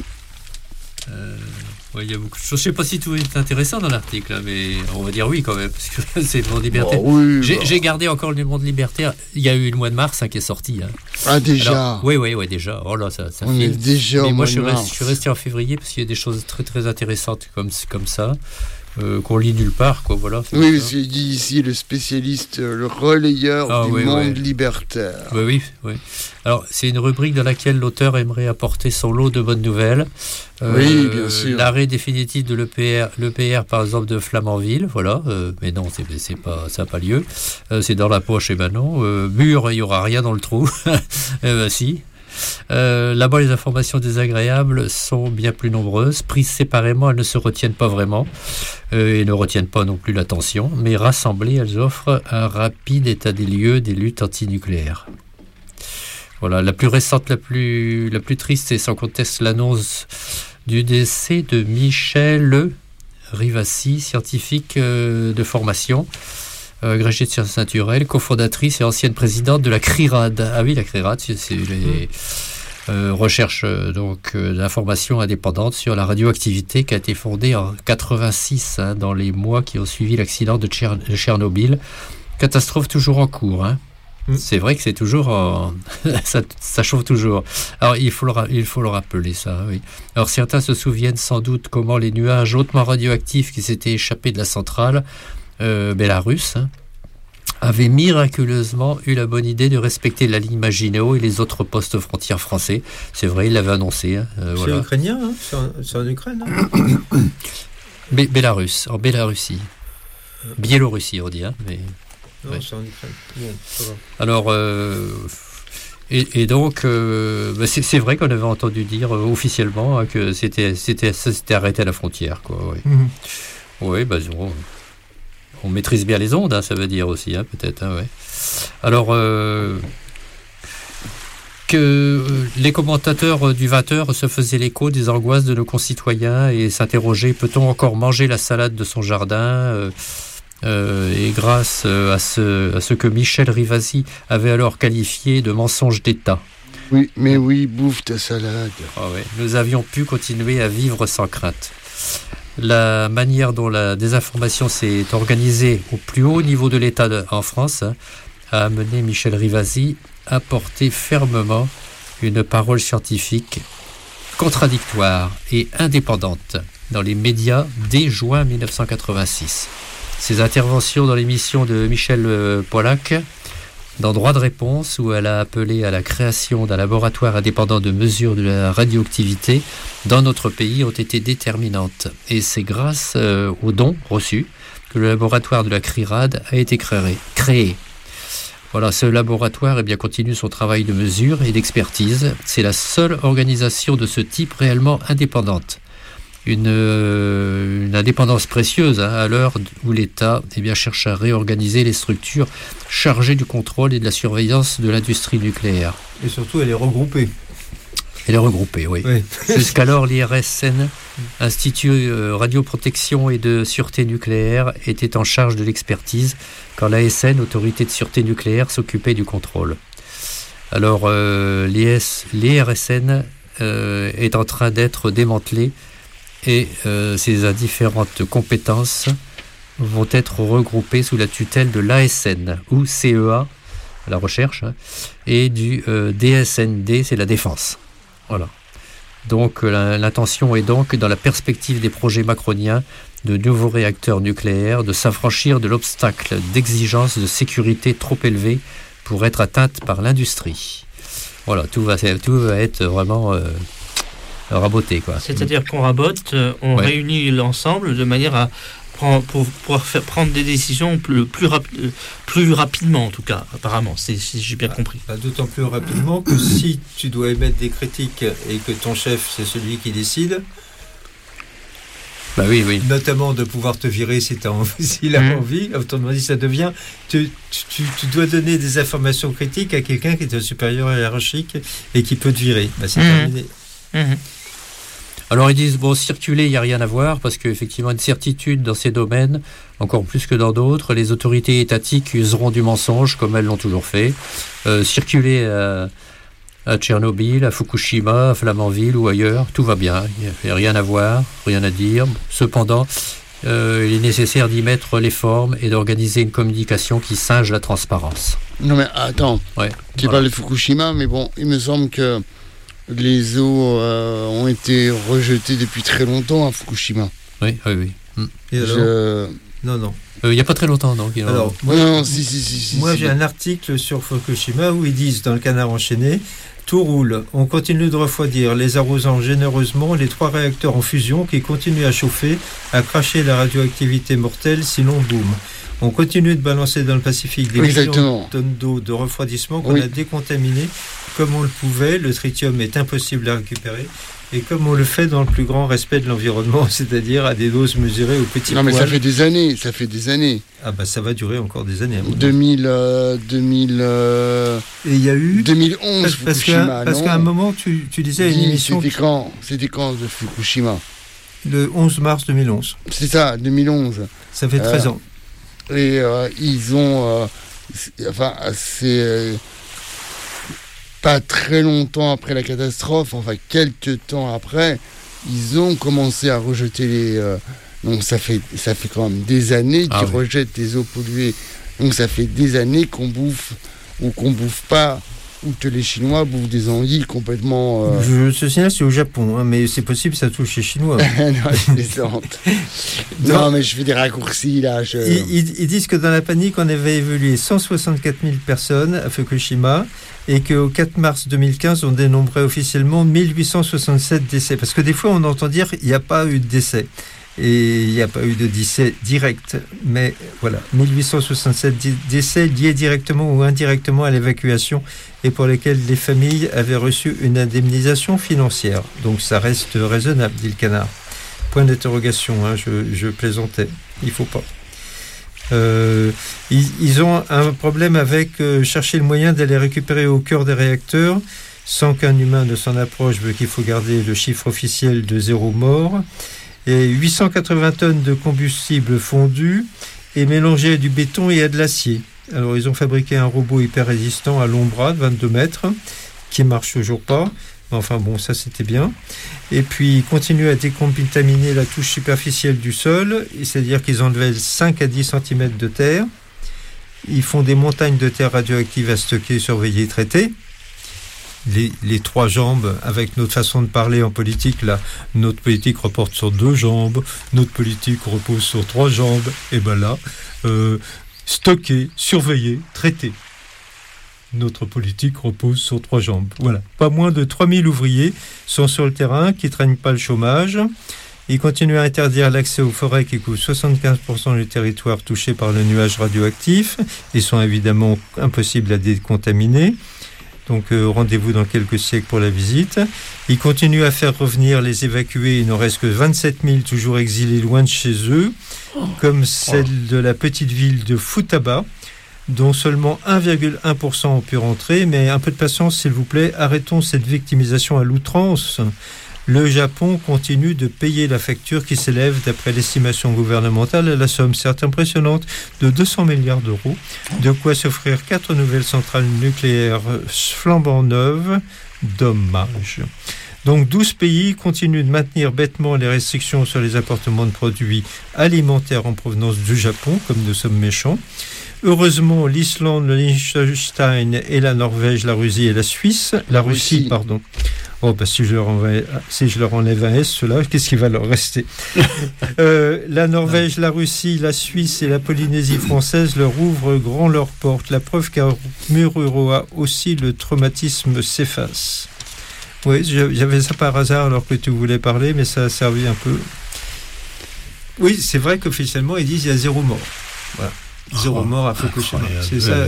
Il y a beaucoup de choses. Je ne sais pas si tout est intéressant dans l'article, mais on va dire oui quand même, parce que c'est le monde libertaire. J'ai gardé encore le monde libertaire. Il y a eu le mois de mars qui est sorti. Hein. Ah déjà. Alors, oui, déjà. Oh là, ça on est déjà. Mais moi, je suis resté en février parce qu'il y a des choses très très intéressantes comme ça. Qu'on lit nulle part, quoi, voilà. Oui, c'est dit ici le spécialiste, le relayeur du monde libertaire. Oui. Alors, c'est une rubrique dans laquelle l'auteur aimerait apporter son lot de bonnes nouvelles. Oui, bien sûr. L'arrêt définitif de l'EPR, par exemple, de Flamanville, voilà. Mais non, c'est pas, ça n'a pas lieu. C'est dans la poche, et ben non. Mur, il n'y aura rien dans le trou. Si. Là-bas, les informations désagréables sont bien plus nombreuses. Prises séparément, elles ne se retiennent pas vraiment et ne retiennent pas non plus l'attention, mais rassemblées, elles offrent un rapide état des lieux des luttes antinucléaires. Voilà, la plus récente, la plus triste, c'est sans conteste l'annonce du décès de Michel Rivasi, scientifique de formation, agrégée de sciences naturelles, cofondatrice et ancienne présidente de la CRIRAD. Ah oui, la CRIRAD, c'est les recherches d'informations indépendantes sur la radioactivité qui a été fondée en 86, dans les mois qui ont suivi l'accident de Tchernobyl. Catastrophe toujours en cours. C'est vrai que c'est toujours... ça chauffe toujours. Alors, il faut le rappeler, ça, oui. Alors, certains se souviennent sans doute comment les nuages hautement radioactifs qui s'étaient échappés de la centrale bélarusse avaient miraculeusement eu la bonne idée de respecter la ligne Maginot et les autres postes frontières français. C'est vrai, il l'avait annoncé. C'est ukrainien, hein, c'est en Ukraine. Hein. Bélarus, en Bélarussie. Biélorussie, on dit, hein, mais... Non, ouais. C'est en Ukraine. Bon, alors, et donc, c'est vrai qu'on avait entendu dire officiellement hein, que ça s'était arrêté à la frontière, quoi. Oui, oui, on maîtrise bien les ondes, hein, ça veut dire aussi, hein, peut-être. Hein, ouais. Alors, que les commentateurs du 20h se faisaient l'écho des angoisses de nos concitoyens et s'interrogeaient, peut-on encore manger la salade de son jardin et grâce à ce que Michel Rivasi avait alors qualifié de mensonge d'État. Oui, mais oui, bouffe ta salade. Ah ouais, nous avions pu continuer à vivre sans crainte. La manière dont la désinformation s'est organisée au plus haut niveau de l'État en France a amené Michel Rivasi à porter fermement une parole scientifique contradictoire et indépendante dans les médias dès juin 1986. Ses interventions dans l'émission de Michel Pollack, dans Droit de réponse, où elle a appelé à la création d'un laboratoire indépendant de mesure de la radioactivité dans notre pays, ont été déterminantes. Et c'est grâce aux dons reçus que le laboratoire de la CRIRAD a été créé. Voilà, ce laboratoire continue son travail de mesure et d'expertise. C'est la seule organisation de ce type réellement indépendante. Une indépendance précieuse à l'heure où l'État cherche à réorganiser les structures chargées du contrôle et de la surveillance de l'industrie nucléaire. Et surtout, elle est regroupée. Elle est regroupée, oui. Jusqu'alors, l'IRSN, Institut Radioprotection et de Sûreté Nucléaire, était en charge de l'expertise, quand l'ASN, Autorité de Sûreté Nucléaire, s'occupait du contrôle. Alors, l'IRSN est en train d'être démantelée et ces différentes compétences vont être regroupées sous la tutelle de l'ASN, ou CEA, la recherche, et du DSND, c'est la défense. Voilà. Donc l'intention est donc, dans la perspective des projets macroniens de nouveaux réacteurs nucléaires, de s'affranchir de l'obstacle d'exigences de sécurité trop élevées pour être atteinte par l'industrie. Voilà, tout va être vraiment raboté, quoi. C'est-à-dire qu'on rabote, on réunit l'ensemble de manière à pour pouvoir prendre des décisions plus rapidement, en tout cas, apparemment, si j'ai bien compris. D'autant plus rapidement que si tu dois émettre des critiques et que ton chef, c'est celui qui décide, oui. Notamment de pouvoir te virer s'il a envie, autrement dit, ça devient... Tu dois donner des informations critiques à quelqu'un qui est supérieur hiérarchique et qui peut te virer. C'est terminé. Alors ils disent, circuler, il n'y a rien à voir, parce qu'effectivement, une certitude dans ces domaines, encore plus que dans d'autres, les autorités étatiques useront du mensonge, comme elles l'ont toujours fait. Circuler à Tchernobyl, à Fukushima, à Flamanville ou ailleurs, tout va bien, il n'y a rien à voir, rien à dire. Cependant, il est nécessaire d'y mettre les formes et d'organiser une communication qui singe la transparence. Non mais attends, tu parles de Fukushima, mais bon, il me semble que les eaux ont été rejetées depuis très longtemps à Fukushima. Oui. Et alors Non. Il n'y a pas très longtemps, donc. Alors, moi, j'ai un article sur Fukushima où ils disent, dans le Canard enchaîné, tout roule. On continue de refroidir, les arrosant généreusement les 3 réacteurs en fusion qui continuent à chauffer, à cracher la radioactivité mortelle, sinon boum. On continue de balancer dans le Pacifique des millions de tonnes d'eau de refroidissement qu'on a décontaminées comme on le pouvait. Le tritium est impossible à récupérer. Et comme on le fait dans le plus grand respect de l'environnement, c'est-à-dire à des doses mesurées au petit poil. Non mais ça fait des années. Ah ça va durer encore des années. 2000. Et il y a eu 2011 Fukushima. Parce qu'à un moment tu disais une émission. C'était quand de Fukushima? Le 11 mars 2011. C'est ça, 2011. Ça fait 13 ans. Et ils ont, c'est pas très longtemps après la catastrophe, quelques temps après, ils ont commencé à rejeter les. Donc ça fait quand même des années qu'ils rejettent des eaux polluées. Donc ça fait des années qu'on bouffe ou qu'on bouffe pas, ou que les Chinois bouffent des anguilles complètement... Je te signale, c'est au Japon, hein, mais c'est possible, ça touche les Chinois. Non, je plaisante. Non, mais je fais des raccourcis, là. Ils disent que dans la panique, on avait évalué 164 000 personnes à Fukushima, et qu'au 4 mars 2015, on dénombrait officiellement 1867 décès. Parce que des fois, on entend dire qu'il n'y a pas eu de décès. Et il n'y a pas eu de décès direct. Mais voilà, 1867 décès liés directement ou indirectement à l'évacuation et pour lesquels les familles avaient reçu une indemnisation financière. Donc ça reste raisonnable, dit le Canard. Point d'interrogation, hein, je plaisantais. Il ne faut pas. Ils ont un problème avec chercher le moyen d'aller récupérer au cœur des réacteurs sans qu'un humain ne s'en approche, vu qu'il faut garder le chiffre officiel de 0 mort. Et 880 tonnes de combustible fondu et mélangé à du béton et à de l'acier. Alors ils ont fabriqué un robot hyper résistant à long bras de 22 mètres qui marche toujours pas. Enfin bon, ça c'était bien. Et puis ils continuent à décontaminer la touche superficielle du sol, c'est-à-dire qu'ils enlevaient 5 à 10 cm de terre. Ils font des montagnes de terre radioactive à stocker, surveiller, traiter. Les 3 jambes, avec notre façon de parler en politique, là, notre politique reporte sur 2 jambes, notre politique repose sur 3 jambes, et ben là, stocker, surveiller, traiter. Notre politique repose sur 3 jambes. Voilà. Pas moins de 3000 ouvriers sont sur le terrain, qui ne traînent pas le chômage. Ils continuent à interdire l'accès aux forêts qui couvrent 75% du territoire touché par le nuage radioactif. Ils sont évidemment impossibles à décontaminer. Donc rendez-vous dans quelques siècles pour la visite. Ils continuent à faire revenir les évacués. Il n'en reste que 27 000 toujours exilés loin de chez eux, comme celle de la petite ville de Futaba, dont seulement 1,1% ont pu rentrer. Mais un peu de patience, s'il vous plaît. Arrêtons cette victimisation à l'outrance. Le Japon continue de payer la facture qui s'élève, d'après l'estimation gouvernementale, à la somme certes impressionnante de 200 milliards d'euros. De quoi s'offrir 4 nouvelles centrales nucléaires flambant neuves. Dommage. Donc 12 pays continuent de maintenir bêtement les restrictions sur les apportements de produits alimentaires en provenance du Japon, comme nous sommes méchants. Heureusement, l'Islande, le Liechtenstein et la Norvège, la Russie et la Suisse, la Russie, pardon. Oh, bah, si je leur enlève un S, ceux-là, qu'est-ce qui va leur rester? La Norvège, la Russie, la Suisse et la Polynésie française leur ouvrent grand leurs portes. La preuve qu'à Mururoa aussi, le traumatisme s'efface. Oui, j'avais ça par hasard alors que tu voulais parler, mais ça a servi un peu. Oui, c'est vrai qu'officiellement, ils disent qu'il y a 0 mort. Voilà. 0 mort à Fukushima. C'est ça.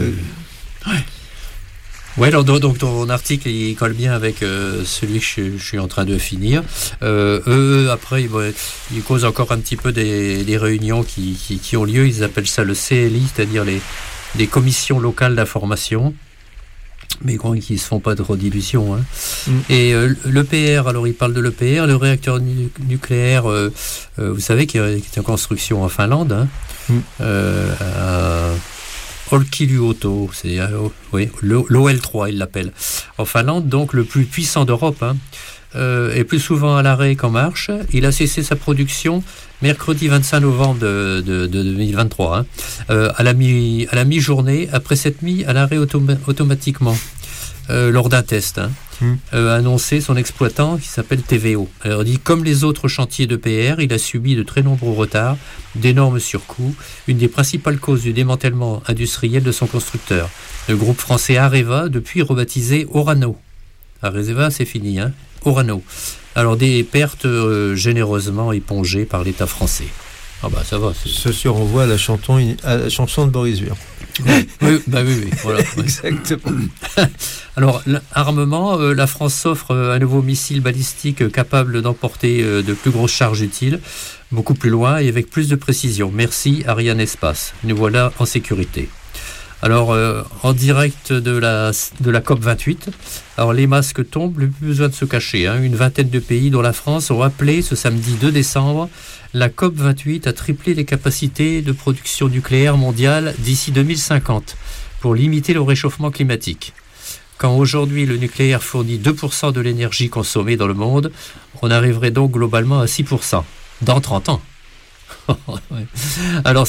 Ouais, alors donc ton article il colle bien avec celui que je suis en train de finir. Eux après ils causent encore un petit peu des réunions qui ont lieu. Ils appellent ça le CLI, c'est-à-dire les commissions locales d'information, mais qui ne se font pas trop d'illusions. Hein. Et l'EPR, alors il parle de l'EPR, le réacteur nucléaire, vous savez, qui est en construction en Finlande, hein, Olkiluoto, c'est l'OL3, il l'appelle. En Finlande, donc le plus puissant d'Europe, hein, est plus souvent à l'arrêt qu'en marche. Il a cessé sa production mercredi 25 novembre de 2023, hein, à la mi-journée, après s'être mis à l'arrêt automatiquement lors d'un test. Hein. A annoncé son exploitant qui s'appelle TVO. Alors il dit, comme les autres chantiers d'EPR, il a subi de très nombreux retards, d'énormes surcoûts, une des principales causes du démantèlement industriel de son constructeur. Le groupe français Areva, depuis rebaptisé Orano. Areva, c'est fini, hein. Orano. Alors des pertes généreusement épongées par l'État français. Ah bah ça va. Ceci renvoie à la chanson de Boris Vian. Oui, voilà. Exactement. Alors, l'armement, la France s'offre un nouveau missile balistique capable d'emporter de plus grosses charges utiles, beaucoup plus loin et avec plus de précision. Merci Ariane Espace. Nous voilà en sécurité. Alors, en direct de la COP28, alors les masques tombent, plus besoin de se cacher. Hein. Une vingtaine de pays, dont la France, ont appelé ce samedi 2 décembre la COP28 à tripler les capacités de production nucléaire mondiale d'ici 2050 pour limiter le réchauffement climatique. Quand aujourd'hui le nucléaire fournit 2% de l'énergie consommée dans le monde, on arriverait donc globalement à 6% dans 30 ans. Alors ça change quoi ?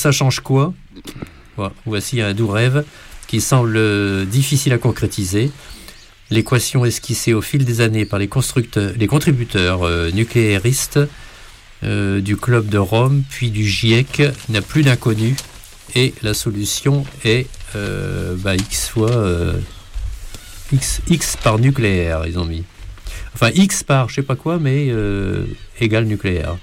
Voici un doux rêve. qui semble difficile à concrétiser. L'équation esquissée au fil des années par les contributeurs nucléaristes du Club de Rome, puis du GIEC, n'a plus d'inconnu. Et la solution est X fois X par nucléaire, ils ont mis. Enfin, X par je sais pas quoi, mais égale nucléaire.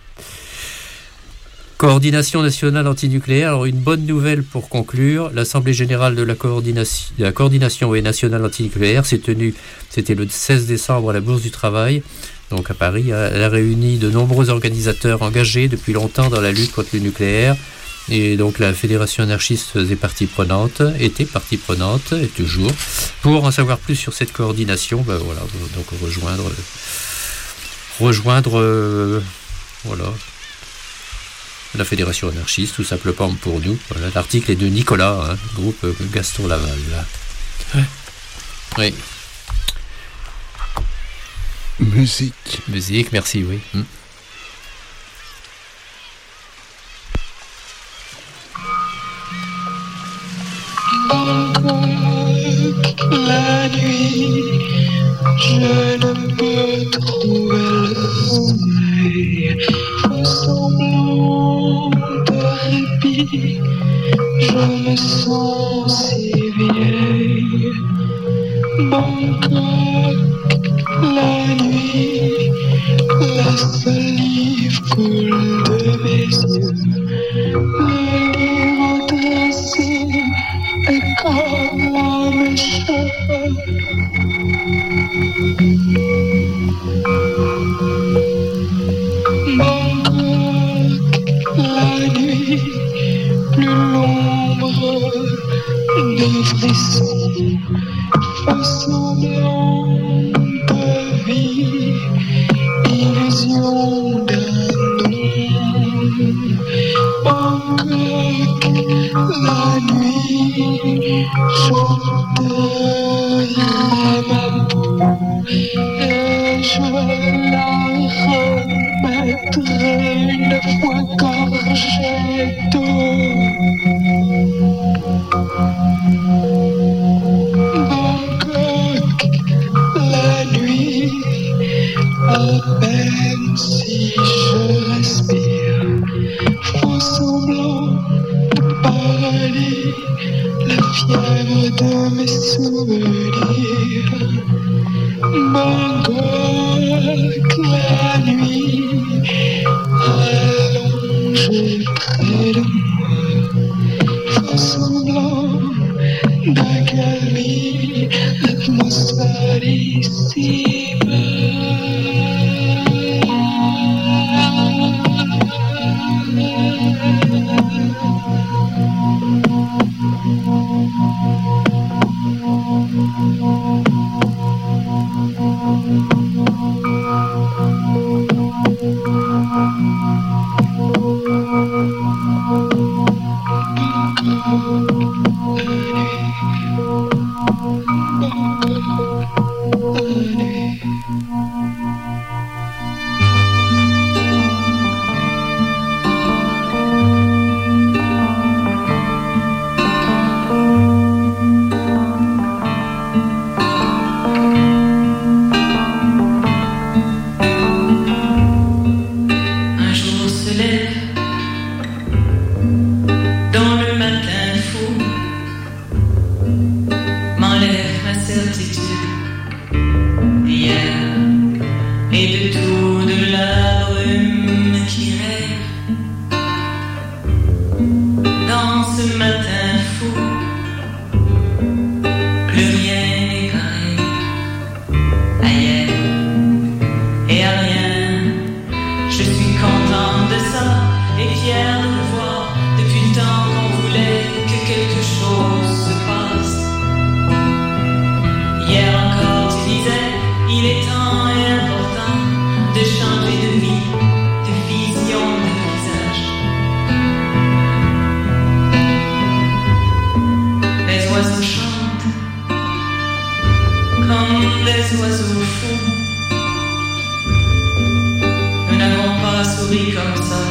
Coordination nationale antinucléaire. Alors, une bonne nouvelle pour conclure. L'Assemblée générale de la coordination nationale antinucléaire c'était le 16 décembre à la Bourse du Travail, donc à Paris. Elle a réuni de nombreux organisateurs engagés depuis longtemps dans la lutte contre le nucléaire. Et donc la Fédération anarchiste était partie prenante, et toujours. Pour en savoir plus sur cette coordination, donc rejoindre la Fédération anarchiste, tout simplement pour nous. Voilà, l'article est de Nicolas, groupe Gaston Laval. Oui. Musique, merci, oui. La nuit, je ne peux trouver le sommeil. Faux semblant de répit, je me sens si vieille. Bangkok, la nuit, la salive coule de mes yeux. Le livre tracé est comme mes cheveux. Bangkok, la nuit, plus l'ombre de frissons, faux semblant de vie, illusion d'un nom. Bangkok, la nuit, chanterai ma peau et je la remettrai une fois gorgée d'eau. Bangkok, la nuit, à peine si je respire, faux semblant de paradis, la fièvre de mes souvenirs. Bangkok, la nuit, allongée près de moi, faux semblant d'accalmie, l'atmosphère ici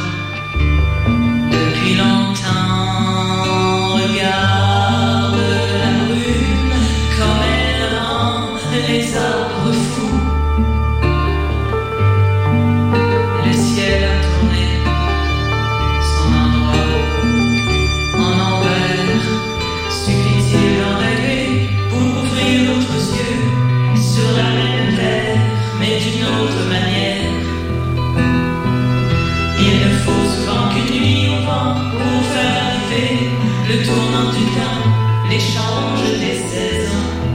Depuis longtemps, regarde temps, l'échange des saisons.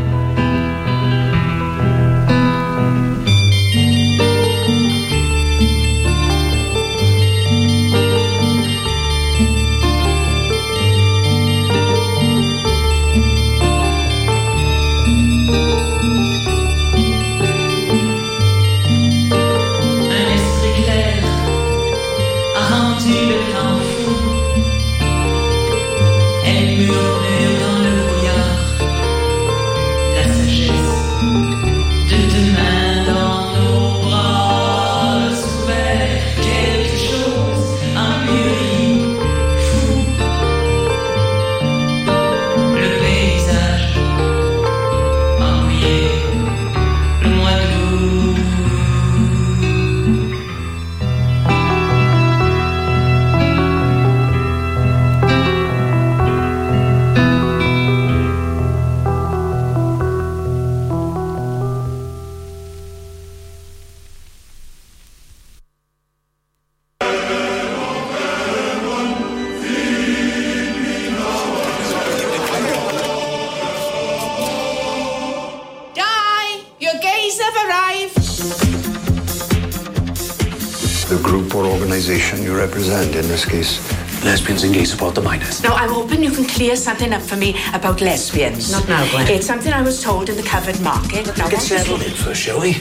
You represent in this case lesbians and gays support the minors. Now, I'm hoping you can clear something up for me about lesbians. Not now, Gwen. It's something I was told in the covered market. Now, get settled in first, shall we?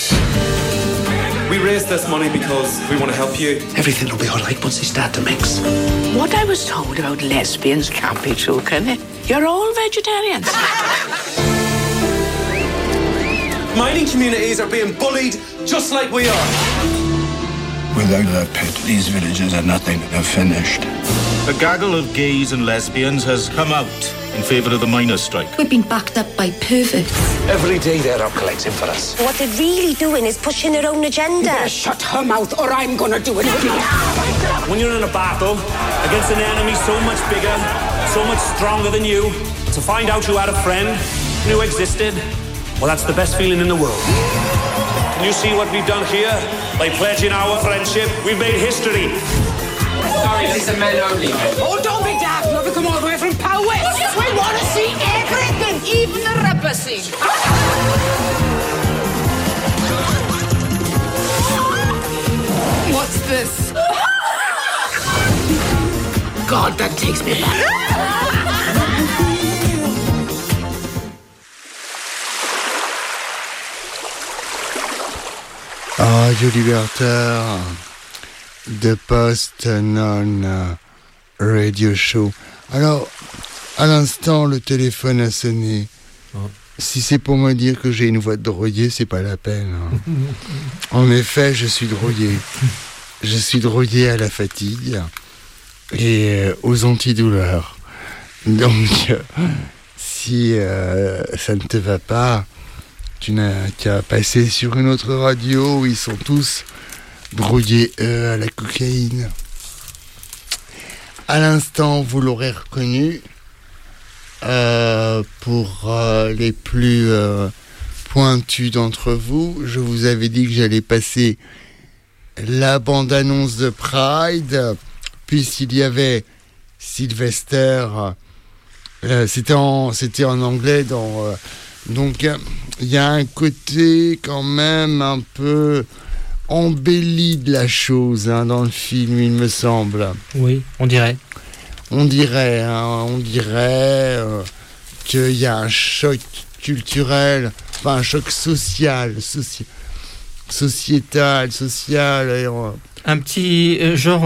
We raised this money because we want to help you. Everything will be all right once they start to mix. What I was told about lesbians can't be true, can it? You're all vegetarians. Mining communities are being bullied just like we are. Without that pit, these villages are nothing. They're finished. A gaggle of gays and lesbians has come out in favour of the miners' strike. We've been backed up by perverts. Every day they're up collecting for us. What they're really doing is pushing their own agenda. You better shut her mouth or I'm gonna do it. When you're in a battle against an enemy so much bigger, so much stronger than you, to find out you had a friend who existed, well, that's the best feeling in the world. Can you see what we've done here? By pledging our friendship, we've made history. Sorry, this is a men only. Oh, don't be daft. We've come all the way from Powys. We want to see everything, even the rubber scene. What's this? God, that takes me back. Radio Libertaire de Post-Non Radio Show. Alors, à l'instant, le téléphone a sonné. Oh. Si c'est pour me dire que j'ai une voix de drogué, c'est pas la peine. Hein. En effet, je suis drogué. Je suis drogué à la fatigue et aux antidouleurs. Donc, si ça ne te va pas, tu n'as qu'à passer sur une autre radio où ils sont tous drogués à la cocaïne. À l'instant, vous l'aurez reconnu, pour les plus pointus d'entre vous, je vous avais dit que j'allais passer la bande-annonce de Pride, puisqu'il y avait Sylvester, c'était en anglais dans... donc il y a un côté quand même un peu embelli de la chose dans le film, il me semble. Oui, on dirait. On dirait qu'il y a un choc culturel, enfin un choc social, sociétal, social. Un petit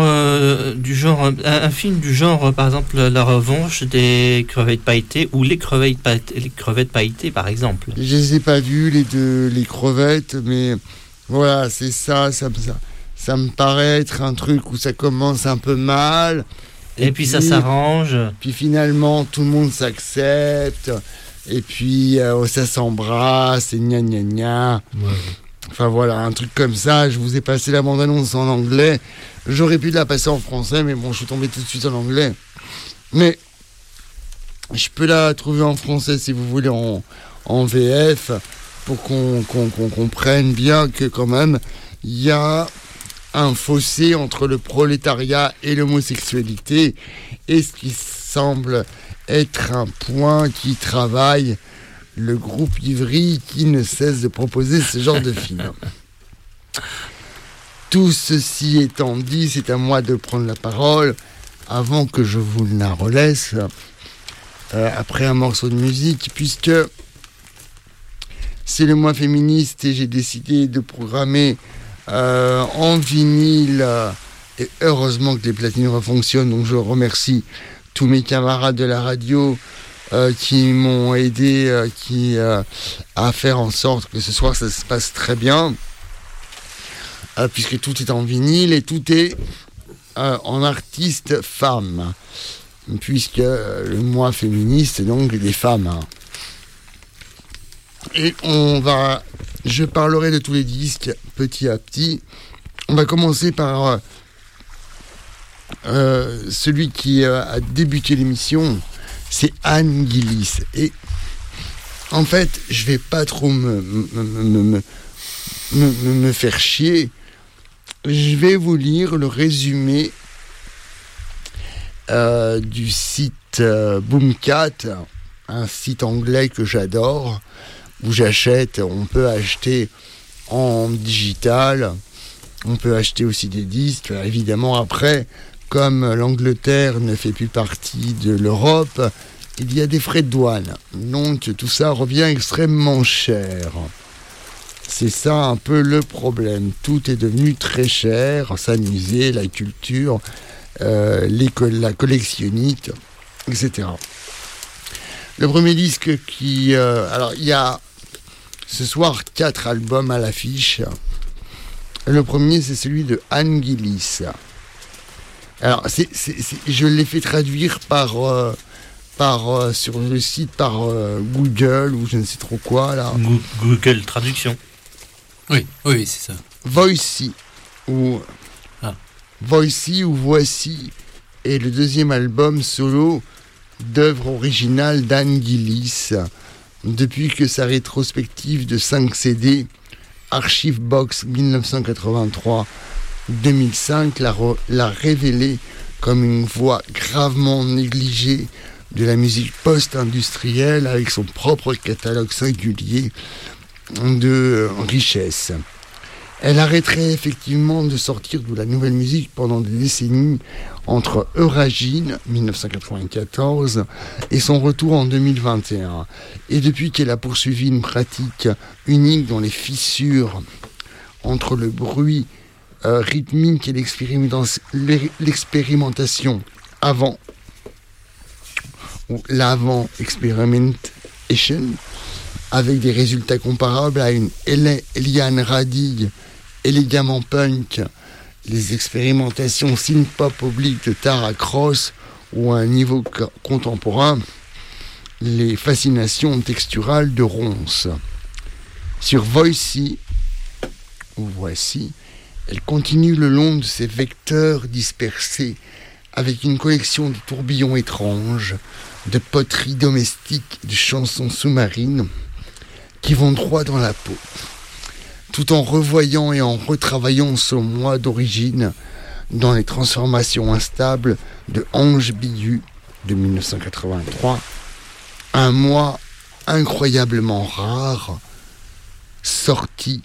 un film du genre, par exemple, La Revanche des crevettes pailletées ou les crevettes pailletées, par exemple. Je les ai pas vus les crevettes, mais voilà, c'est ça me paraît être un truc où ça commence un peu mal. Et puis ça s'arrange. Puis finalement, tout le monde s'accepte. Et puis ça s'embrasse et gna gna gna. Ouais. Enfin voilà, un truc comme ça. Je vous ai passé la bande-annonce en anglais. J'aurais pu la passer en français, mais bon, je suis tombé tout de suite en anglais. Mais je peux la trouver en français si vous voulez, en VF, pour qu'on comprenne bien que quand même, il y a un fossé entre le prolétariat et l'homosexualité, et ce qui semble être un point qui travaille le groupe Ivry qui ne cesse de proposer ce genre de film. Tout ceci étant dit, c'est à moi de prendre la parole avant que je vous la relaisse après un morceau de musique, puisque c'est le mois féministe et j'ai décidé de programmer en vinyle, et heureusement que les platines refonctionnent, donc je remercie tous mes camarades de la radio qui m'ont aidé à faire en sorte que ce soir ça se passe très bien, puisque tout est en vinyle et tout est en artiste femme, puisque le mois féministe c'est donc des femmes. Et je parlerai de tous les disques petit à petit. On va commencer par celui qui a débuté l'émission, c'est Anne Gillis. Et en fait, je vais pas trop me faire chier. Je vais vous lire le résumé du site Boomkat, un site anglais que j'adore, où on peut acheter en digital, on peut acheter aussi des disques. Évidemment, après, comme l'Angleterre ne fait plus partie de l'Europe, il y a des frais de douane. Donc tout ça revient extrêmement cher. C'est ça un peu le problème. Tout est devenu très cher, s'amuser, la culture, la collectionnite, etc. Le premier disque alors il y a ce soir 4 albums à l'affiche. Le premier, c'est celui de Anne Gillis. Alors, je l'ai fait traduire sur le site par Google ou je ne sais trop quoi là. Google Traduction. Oui, c'est ça. Voici ou Voici est le deuxième album solo d'œuvre originale d'Anne Gillis, depuis que sa rétrospective de 5 CD Archive Box 1983-2005 l'a révélée comme une voix gravement négligée de la musique post-industrielle, avec son propre catalogue singulier de richesse. Elle arrêterait effectivement de sortir de la nouvelle musique pendant des décennies entre Euragine, 1994, et son retour en 2021. Et depuis qu'elle a poursuivi une pratique unique dans les fissures entre le bruit rythmique et l'expérimentation l'avant-experimentation, avec des résultats comparables à une Eliane Radigue élégamment punk, les expérimentations synth-pop obliques de Tara Cross ou à un niveau contemporain, les fascinations texturales de Ronce. Sur Voici, elle continue le long de ses vecteurs dispersés avec une collection de tourbillons étranges, de poteries domestiques, de chansons sous-marines qui vont droit dans la peau, tout en revoyant et en retravaillant son moi d'origine dans les transformations instables de Ange Bidu de 1983, un moi incroyablement rare, sorti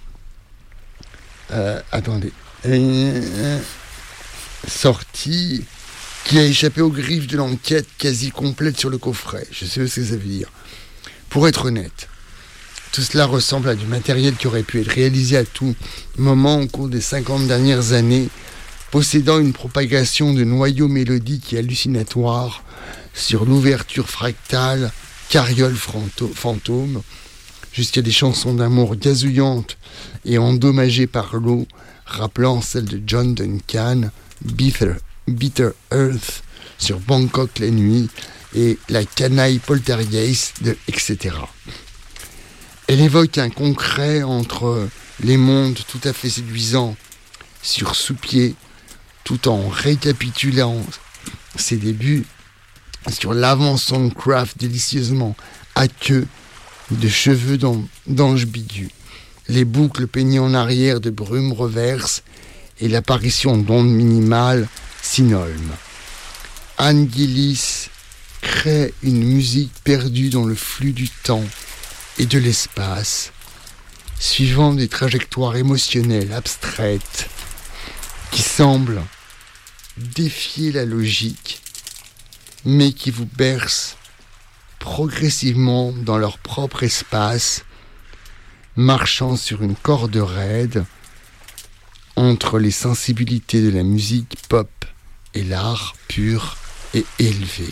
qui a échappé aux griffes de l'enquête quasi complète sur le coffret. Je sais ce que ça veut dire. Pour être honnête, tout cela ressemble à du matériel qui aurait pu être réalisé à tout moment au cours des 50 dernières années, possédant une propagation de noyaux mélodiques et hallucinatoires sur l'ouverture fractale, carriole fantôme, jusqu'à des chansons d'amour gazouillantes et endommagées par l'eau, rappelant celles de John Duncan, Bitter Earth sur Bangkok la nuit et La canaille poltergeist etc. Elle évoque un concret entre les mondes tout à fait séduisant sur sous-pied, tout en récapitulant ses débuts sur l'avant-songcraft délicieusement aqueux de cheveux d'Ange Bidu, les boucles peignées en arrière de brume reverse et l'apparition d'ondes minimales synolmes. Anne Gillis crée une musique perdue dans le flux du temps et de l'espace, suivant des trajectoires émotionnelles abstraites qui semblent défier la logique, mais qui vous bercent progressivement dans leur propre espace, marchant sur une corde raide entre les sensibilités de la musique pop et l'art pur et élevé.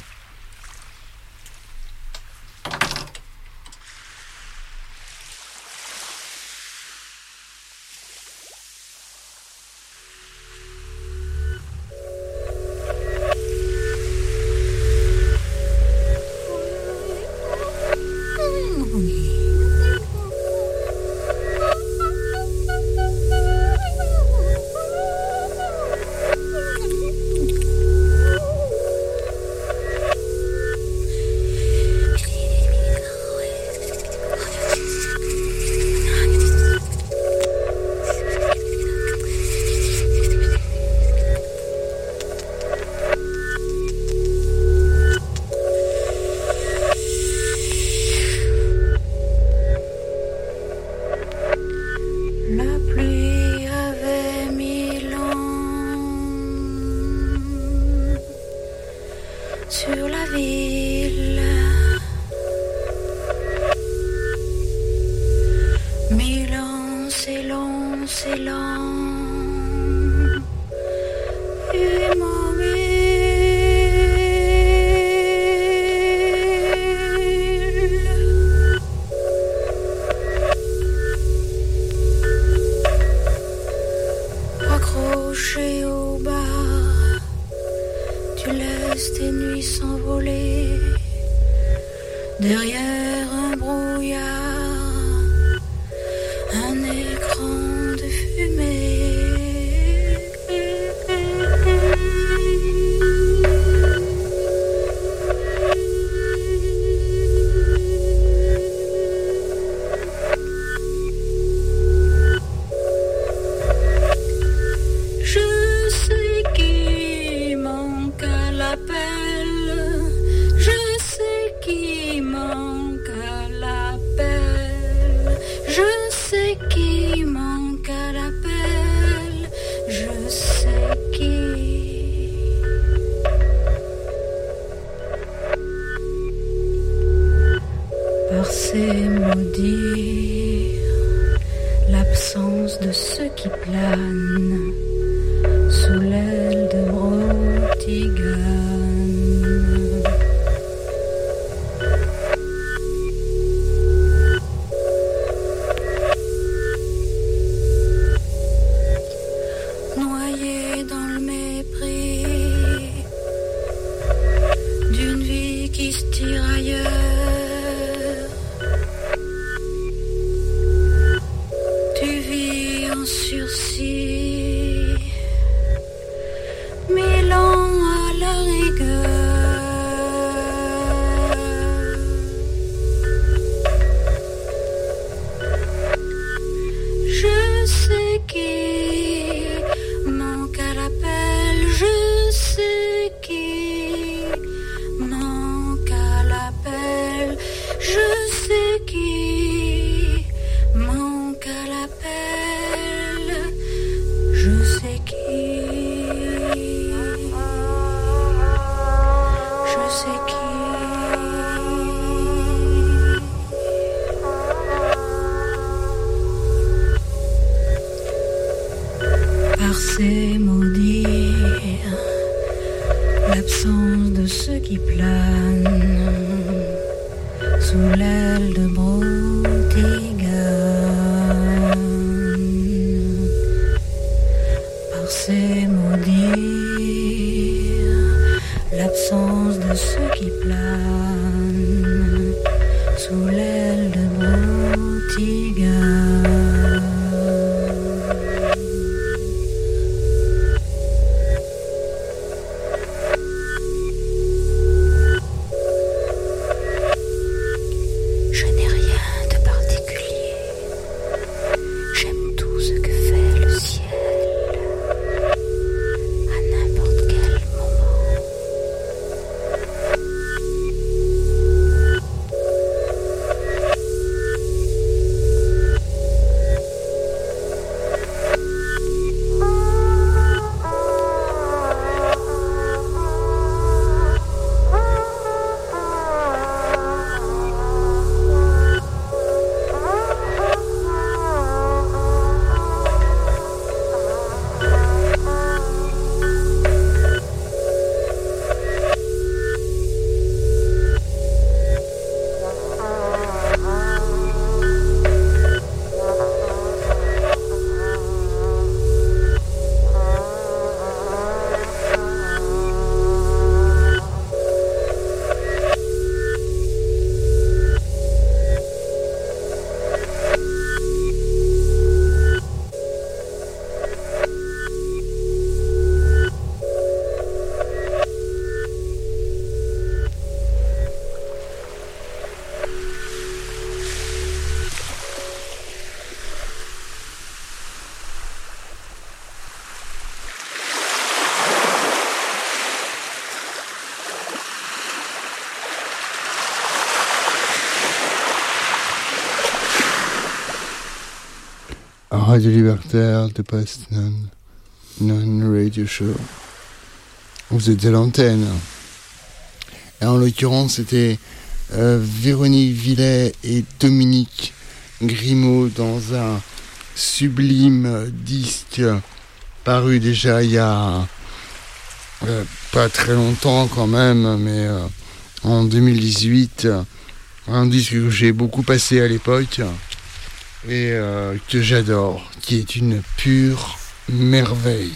Radio Libertaire, The Past Non Radio Show. Vous êtes à l'antenne. Et en l'occurrence, c'était Véronique Villet et Dominique Grimaud dans un sublime disque paru déjà il y a pas très longtemps quand même, mais en 2018, un disque que j'ai beaucoup passé à l'époque et que j'adore, qui est une pure merveille.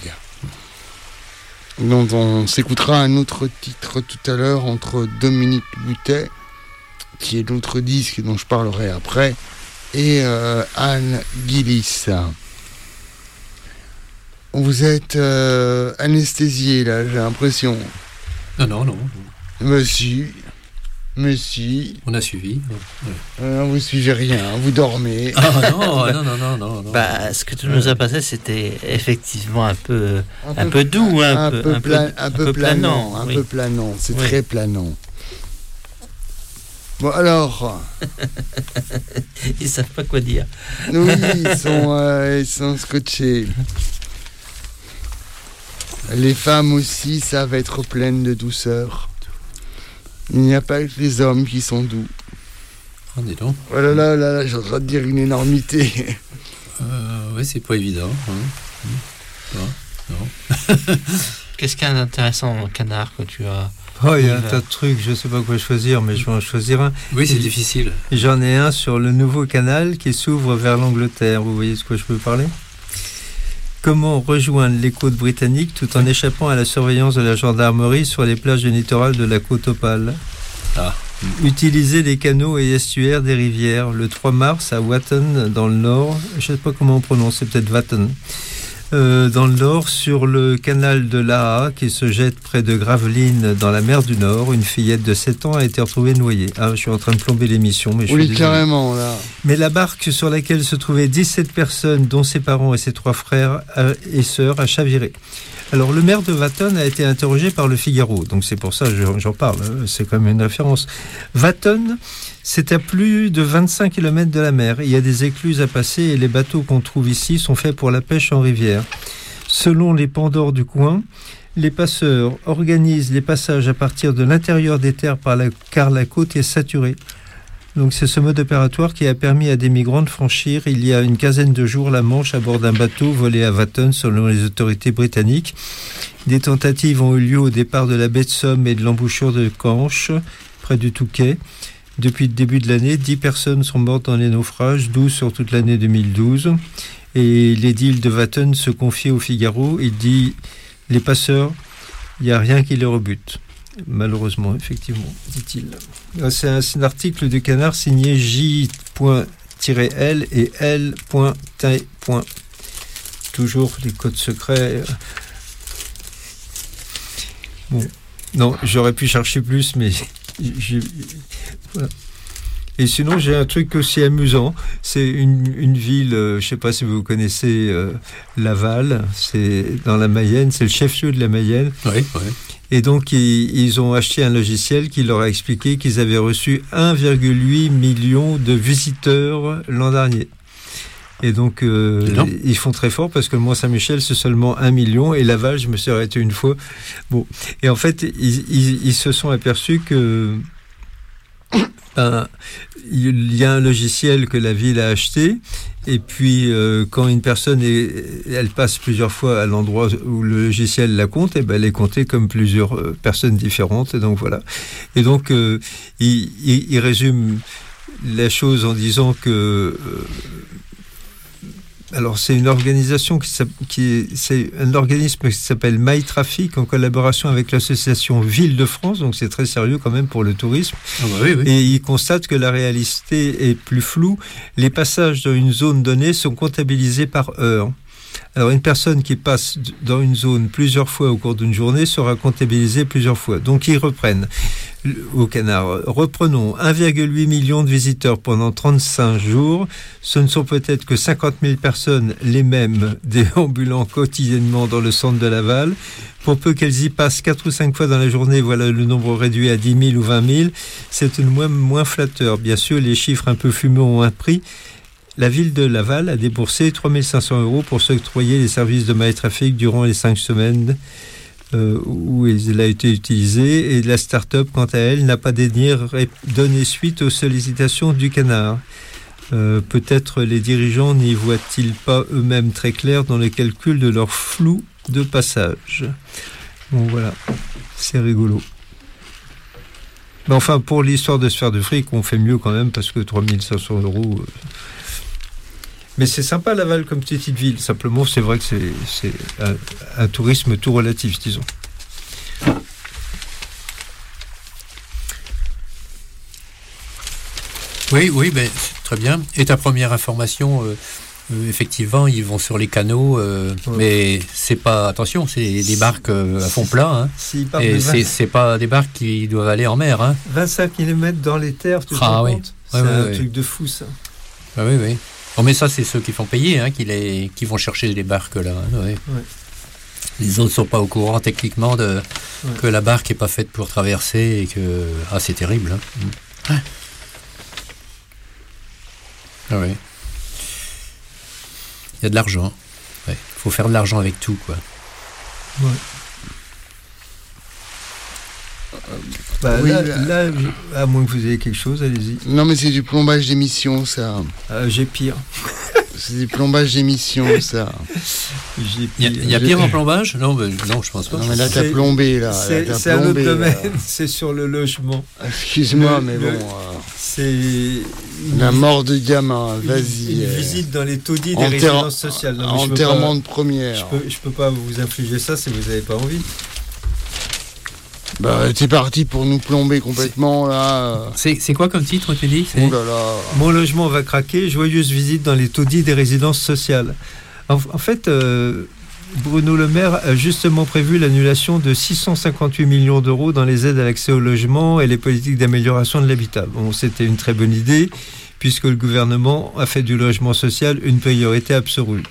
dont on s'écoutera un autre titre tout à l'heure entre Dominique Boutet, qui est l'autre disque dont je parlerai après, et Anne Gillis. Vous êtes anesthésié là, j'ai l'impression. Non. Mais si. On a suivi. Ouais. Vous suivez rien, vous dormez. Ah non. Bah, ce que tu nous as passé, c'était effectivement un peu doux, un peu planant. Un peu planant, c'est très planant. Bon, alors. Ils savent pas quoi dire. Oui, ils sont scotchés. Les femmes aussi savent être pleines de douceur. Il n'y a pas que les hommes qui sont doux. Oh, dis donc. Oh là, j'ai en train de dire une énormité. Oui, c'est pas évident. Non. Qu'est-ce qu'il y a d'intéressant dans le canard que tu as? Oh, il y a un tas de trucs, je ne sais pas quoi choisir, mais je vais en choisir un. Oui, c'est difficile. J'en ai un sur le nouveau canal qui s'ouvre vers l'Angleterre. Vous voyez de quoi je peux parler? Comment rejoindre les côtes britanniques tout en échappant à la surveillance de la gendarmerie sur les plages du littoral de la côte Opale? Utiliser les canaux et estuaires des rivières. Le 3 mars à Watton, dans le nord, je ne sais pas comment on prononce, c'est peut-être Watton, dans le nord, sur le canal de l'Aa qui se jette près de Gravelines dans la mer du Nord, une fillette de 7 ans a été retrouvée noyée. Je suis en train de plomber l'émission, mais je suis désolé. Carrément, là. Mais la barque sur laquelle se trouvaient 17 personnes, dont ses parents et ses 3 frères et sœurs, a chaviré. Alors, le maire de Watton a été interrogé par Le Figaro, donc c'est pour ça que j'en parle, c'est quand même une référence. Watton, c'est à plus de 25 km de la mer. Il y a des écluses à passer et les bateaux qu'on trouve ici sont faits pour la pêche en rivière. Selon les Pandores du coin, les passeurs organisent les passages à partir de l'intérieur des terres car la côte est saturée. Donc c'est ce mode opératoire qui a permis à des migrants de franchir il y a une quinzaine de jours la Manche à bord d'un bateau volé à Watton selon les autorités britanniques. Des tentatives ont eu lieu au départ de la baie de Somme et de l'embouchure de Canche, près du Touquet. Depuis le début de l'année, 10 personnes sont mortes dans les naufrages, 12 sur toute l'année 2012. Et l'édile de Watton se confie au Figaro. Il dit « Les passeurs, il n'y a rien qui les rebute. » Malheureusement, effectivement, dit-il. C'est un article de Canard signé J.L et L.T. Toujours les codes secrets. Bon, non, j'aurais pu chercher plus, mais voilà. Et sinon, j'ai un truc aussi amusant. C'est une ville, je ne sais pas si vous connaissez Laval, c'est dans la Mayenne, c'est le chef-lieu de la Mayenne. Oui. Et donc, ils ont acheté un logiciel qui leur a expliqué qu'ils avaient reçu 1,8 million de visiteurs l'an dernier. Et donc, ils font très fort parce que le Mont-Saint-Michel, c'est seulement 1 million. Et Laval, je me suis arrêté une fois. Bon. Et en fait, ils se sont aperçus que il y a un logiciel que la ville a acheté. Et puis, quand une personne elle passe plusieurs fois à l'endroit où le logiciel la compte, elle est comptée comme plusieurs personnes différentes. Et donc, voilà. Et donc, il résume la chose en disant que... alors, c'est une organisation c'est un organisme qui s'appelle MyTraffic en collaboration avec l'association Ville de France, donc c'est très sérieux quand même pour le tourisme. Oui. Et il constate que la réalité est plus floue. Les passages dans une zone donnée sont comptabilisés par heure. Alors, une personne qui passe dans une zone plusieurs fois au cours d'une journée sera comptabilisée plusieurs fois. Donc, ils reprennent au Canard. Reprenons 1,8 million de visiteurs pendant 35 jours. Ce ne sont peut-être que 50 000 personnes, les mêmes, déambulant quotidiennement dans le centre de Laval. Pour peu qu'elles y passent 4 ou 5 fois dans la journée, voilà le nombre réduit à 10 000 ou 20 000. C'est une moins flatteur. Bien sûr, les chiffres un peu fumeux ont un prix. La ville de Laval a déboursé 3 500 € pour s'octroyer les services de MyTraffic durant les 5 semaines où il a été utilisé, et la start-up, quant à elle, n'a pas daigné donner suite aux sollicitations du Canard. Peut-être les dirigeants n'y voient-ils pas eux-mêmes très clair dans le calcul de leur flou de passage. Bon voilà, c'est rigolo. Mais enfin, pour l'histoire de se faire de fric, on fait mieux quand même, parce que 3 500 €... Mais c'est sympa Laval comme petite ville. Simplement, c'est vrai que c'est un tourisme tout relatif, disons. Oui, ben, très bien. Et ta première information, effectivement, ils vont sur les canaux, mais c'est pas, attention, c'est des barques à fond plat, hein, et c'est pas des barques qui doivent aller en mer. Hein. 25 km dans les terres, tu te rends compte ? C'est un truc de fou, ça. Ah oui. Oh, mais ça, c'est ceux qui font payer, hein, qui vont chercher les barques là. Hein, ouais. Les autres sont pas au courant techniquement que la barque est pas faite pour traverser et que c'est terrible. Hein. Ah oui. Il y a de l'argent. Il faut faire de l'argent avec tout, quoi. Ouais. Là, à moins que vous ayez quelque chose, allez-y. Non, mais c'est du plombage d'émissions, ça. J'ai pire. C'est du plombage d'émissions, ça. Il y a pire en plombage ? Non, je pense pas. Non, mais là, t'as plombé, là. C'est un autre domaine, c'est sur le logement. Excuse-moi, mais bon... c'est... La mort de gamin, vas-y. Une visite dans les taudis des résidences sociales. Non, enterrement de première. Je peux pas vous infliger ça si vous n'avez pas envie. T'es parti pour nous plomber complètement, là. C'est quoi comme titre, tu dis ? Oh là là. Mon logement va craquer, joyeuse visite dans les taudis des résidences sociales. En fait, Bruno Le Maire a justement prévu l'annulation de 658 millions d'euros dans les aides à l'accès au logement et les politiques d'amélioration de l'habitat. Bon, c'était une très bonne idée, puisque le gouvernement a fait du logement social une priorité absolue.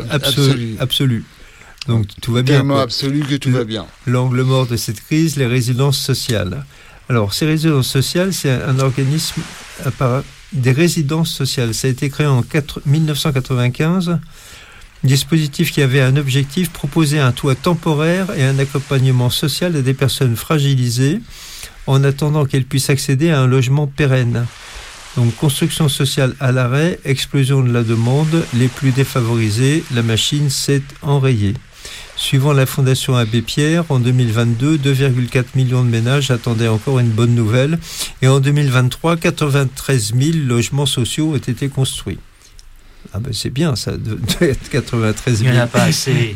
Donc tout va bien. Tellement absolu que tout va bien. L'angle mort de cette crise, les résidences sociales. Alors, ces résidences sociales, c'est un organisme des résidences sociales. Ça a été créé en 1995. Dispositif qui avait un objectif, proposer un toit temporaire et un accompagnement social à des personnes fragilisées en attendant qu'elles puissent accéder à un logement pérenne. Donc, construction sociale à l'arrêt, explosion de la demande, les plus défavorisés, la machine s'est enrayée. Suivant la Fondation Abbé Pierre, en 2022, 2,4 millions de ménages attendaient encore une bonne nouvelle. Et en 2023, 93 000 logements sociaux ont été construits. Ah ben c'est bien ça, de être 93 000. Il n'y en a pas assez.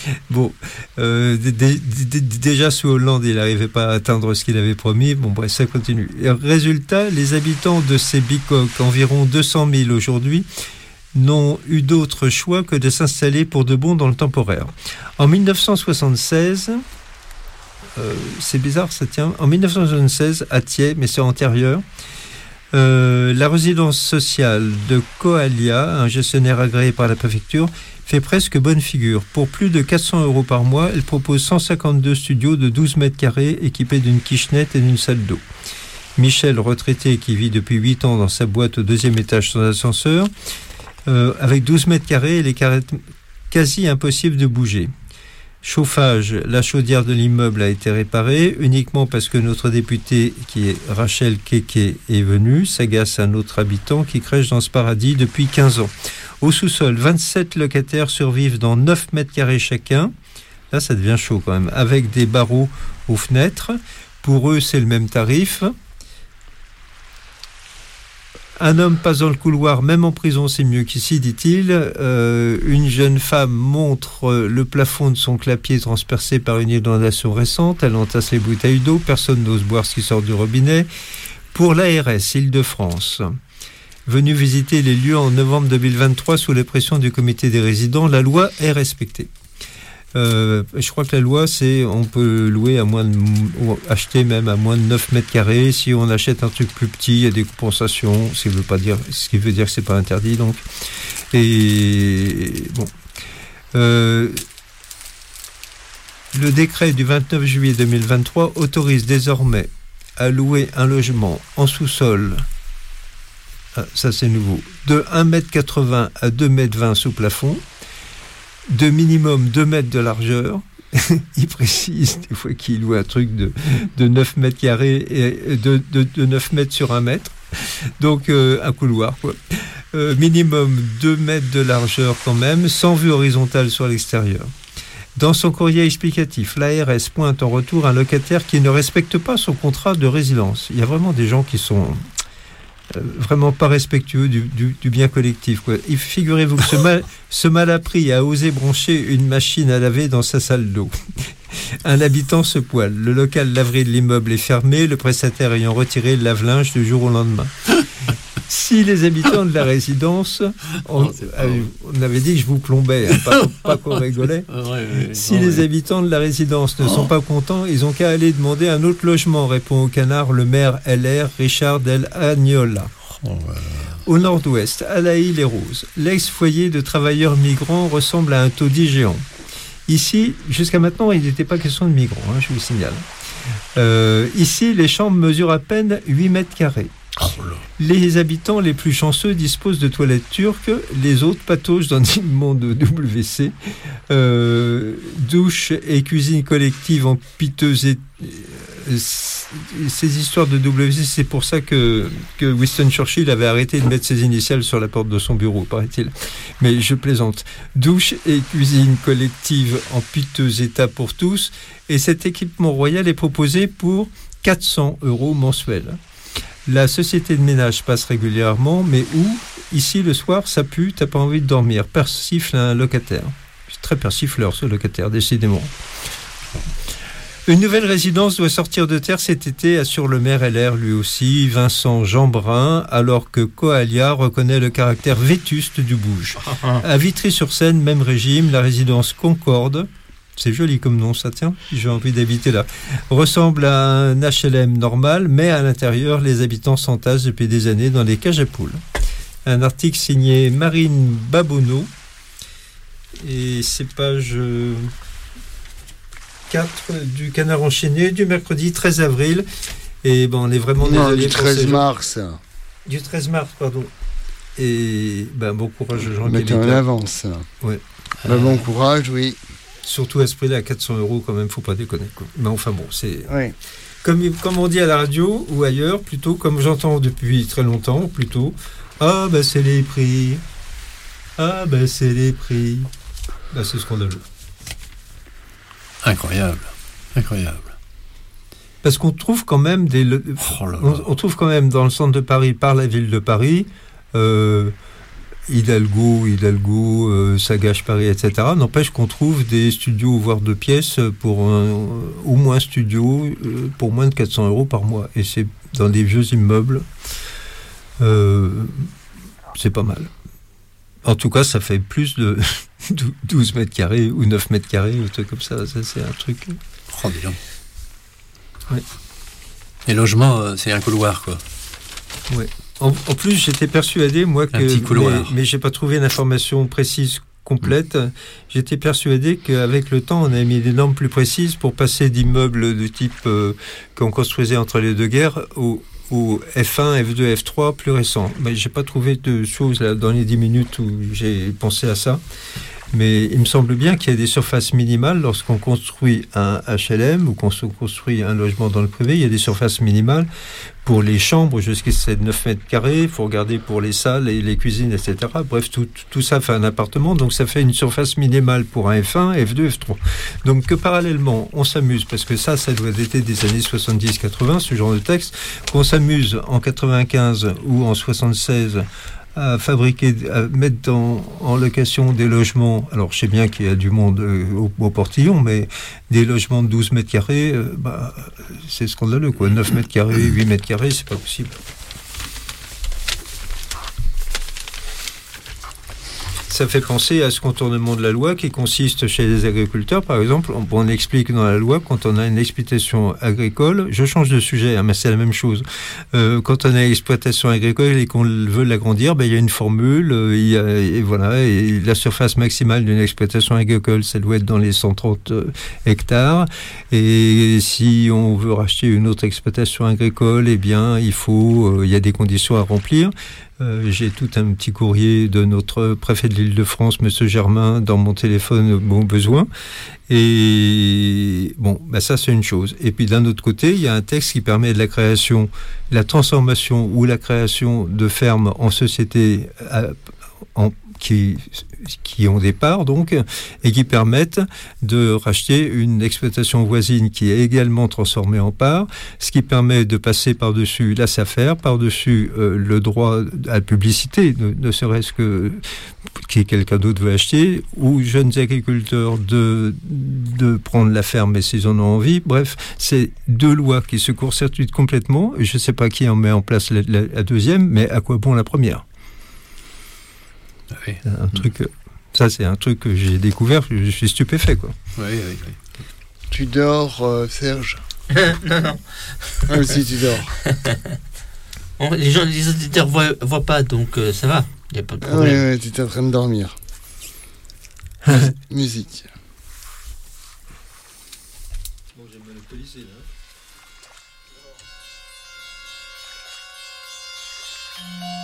Déjà sous Hollande, il n'arrivait pas à atteindre ce qu'il avait promis. Bon bref, ça continue. Et résultat, les habitants de ces bicoques, environ 200 000 aujourd'hui, n'ont eu d'autre choix que de s'installer pour de bon dans le temporaire. En 1976, c'est bizarre, ça tient. En 1976, à Thiers, mais c'est antérieur, la résidence sociale de Coalia, un gestionnaire agréé par la préfecture, fait presque bonne figure. Pour plus de 400 € par mois, elle propose 152 studios de 12 mètres carrés équipés d'une kitchenette et d'une salle d'eau. Michel, retraité qui vit depuis 8 ans dans sa boîte au 2e étage sans ascenseur, avec 12 mètres carrés, il est quasi impossible de bouger. Chauffage, la chaudière de l'immeuble a été réparée uniquement parce que notre députée, qui est Rachel Keke, est venue, s'agace un autre habitant qui crèche dans ce paradis depuis 15 ans. Au sous-sol, 27 locataires survivent dans 9 mètres carrés chacun. Là, ça devient chaud quand même, avec des barreaux aux fenêtres. Pour eux, c'est le même tarif. Un homme passe dans le couloir, même en prison, c'est mieux qu'ici, dit-il. Une jeune femme montre le plafond de son clapier transpercé par une inondation récente. Elle entasse les bouteilles d'eau. Personne n'ose boire ce qui sort du robinet. Pour l'ARS Île-de-France, venu visiter les lieux en novembre 2023 sous la pression du comité des résidents, la loi est respectée. Je crois que la loi, c'est on peut louer ou acheter même à moins de 9 mètres carrés. Si on achète un truc plus petit, il y a des compensations, ce qui veut dire que c'est pas interdit. Donc. Et bon. Le décret du 29 juillet 2023 autorise désormais à louer un logement en sous-sol ça c'est nouveau, de 1,80 m à 2,20 m sous plafond, de minimum 2 mètres de largeur. Il précise des fois qu'il loue un truc de 9 mètres carrés et de 9 mètres sur 1 mètre. Donc un couloir, quoi. Minimum 2 mètres de largeur quand même, sans vue horizontale sur l'extérieur. Dans son courrier explicatif, l'ARS pointe en retour un locataire qui ne respecte pas son contrat de résidence. Il y a vraiment des gens qui sont vraiment pas respectueux du bien collectif, quoi. Et figurez-vous que ce malappris a osé brancher une machine à laver dans sa salle d'eau. Un habitant se poile. Le local laverie de l'immeuble est fermé, le prestataire ayant retiré le lave-linge du jour au lendemain. Si les habitants de la résidence, on avait dit que je vous plombais, hein, pas qu'on rigolait. Si les habitants de la résidence ne sont pas contents, ils ont qu'à aller demander un autre logement, répond au Canard le maire LR Richard Del Agnola. Au nord-ouest, à La Île-et-Rose, l'ex-foyer de travailleurs migrants ressemble à un taudis géant. Ici, jusqu'à maintenant, il n'était pas question de migrants, hein, je vous signale. Ici, les chambres mesurent à peine 8 mètres carrés. Les habitants les plus chanceux disposent de toilettes turques, les autres pataugent dans d'immondes WC. Douche et cuisine collective en piteux ces histoires de WC, c'est pour ça que Winston Churchill avait arrêté de mettre ses initiales sur la porte de son bureau, paraît-il. Mais je plaisante. Douche et cuisine collective en piteux état pour tous, et cet équipement royal est proposé pour 400 € mensuels. La société de ménage passe régulièrement, mais où, ici le soir, ça pue, t'as pas envie de dormir. Persifle un locataire. C'est très persifleur ce locataire, décidément. Une nouvelle résidence doit sortir de terre cet été, assure le maire LR lui aussi, Vincent Jeanbrun, alors que Coalia reconnaît le caractère vétuste du bouge. À Vitry-sur-Seine, même régime, la résidence Concorde, c'est joli comme nom, ça, tiens, j'ai envie d'habiter là, ressemble à un HLM normal, mais à l'intérieur, les habitants s'entassent depuis des années dans les cages à poules. Un article signé Marine Babonneau, et c'est page 4 du Canard enchaîné, du mercredi 13 avril, et bon, on est vraiment désolé. Du 13 mars. Du 13 mars, pardon. Et ben, bon courage aux gens qui mettez en avance. Ouais. Bon courage, oui. Surtout à ce prix-là, à 400 € quand même, faut pas déconner, quoi. Mais enfin bon, c'est... Oui. Comme on dit à la radio ou ailleurs, plutôt, comme j'entends depuis très longtemps, plutôt, ah ben c'est les prix. Ah ben c'est les prix. Ben, c'est scandaleux. Incroyable. Parce qu'on trouve quand même on trouve quand même dans le centre de Paris, par la ville de Paris, Hidalgo, Sagache Paris, etc. N'empêche qu'on trouve des studios, voire 2 pièces, pour au moins studio, pour moins de 400 € par mois. Et c'est dans des vieux immeubles. C'est pas mal. En tout cas, ça fait plus de 12 mètres carrés ou 9 mètres carrés, un truc comme ça. Ça, c'est un truc... Oh, dis donc. Ouais. Les logements, c'est un couloir, quoi. Oui. En plus, j'étais persuadé, moi, un petit couloir. Mais j'ai pas trouvé d'information précise, complète. J'étais persuadé qu'avec le temps, on a mis des normes plus précises pour passer d'immeubles de type qu'on construisait entre les deux guerres au F1, F2, F3 plus récent. Mais j'ai pas trouvé de choses là dans les 10 minutes où j'ai pensé à ça. Mais il me semble bien qu'il y a des surfaces minimales lorsqu'on construit un HLM ou qu'on construit un logement dans le privé. Il y a des surfaces minimales pour les chambres jusqu'à 9 mètres carrés. Il faut regarder pour les salles et les cuisines, etc. Bref, tout ça fait un appartement. Donc ça fait une surface minimale pour un F1, F2, F3. Donc que parallèlement, on s'amuse, parce que ça doit dater des années 70-80, ce genre de texte, qu'on s'amuse en 95 ou en 76 à fabriquer, à mettre en location des logements. Alors, je sais bien qu'il y a du monde au portillon, mais des logements de 12 mètres carrés, c'est scandaleux, quoi. 9 mètres carrés, 8 mètres carrés, c'est pas possible. Ça fait penser à ce contournement de la loi qui consiste chez les agriculteurs, par exemple. On explique dans la loi, quand on a une exploitation agricole, je change de sujet, mais c'est la même chose. Quand on a une exploitation agricole et qu'on veut l'agrandir, il y a une formule, et la surface maximale d'une exploitation agricole, ça doit être dans les 130 hectares. Et si on veut racheter une autre exploitation agricole, il y a des conditions à remplir. J'ai tout un petit courrier de notre préfet de l'Île-de-France, M. Germain, dans mon téléphone au besoin. Et bon, ça c'est une chose. Et puis d'un autre côté, il y a un texte qui permet de la création, la transformation ou la création de fermes en société qui ont des parts donc et qui permettent de racheter une exploitation voisine qui est également transformée en part, ce qui permet de passer par-dessus la SAFER, par-dessus le droit à la publicité, ne serait-ce que quelqu'un d'autre veut acheter, ou jeunes agriculteurs de prendre la ferme s'ils en ont envie. Bref, c'est deux lois qui se court-circuitent complètement. Je ne sais pas qui en met en place la deuxième, mais à quoi bon la première ? Oui. Ça, c'est un truc que j'ai découvert, je suis stupéfait, quoi. Oui. Tu dors, Serge? Non. Ah, si, tu dors. Les auditeurs voient pas, donc ça va, il n'y a pas de problème. Oui, tu es en train de dormir. Musique. Bon, j'ai monopolisé, là.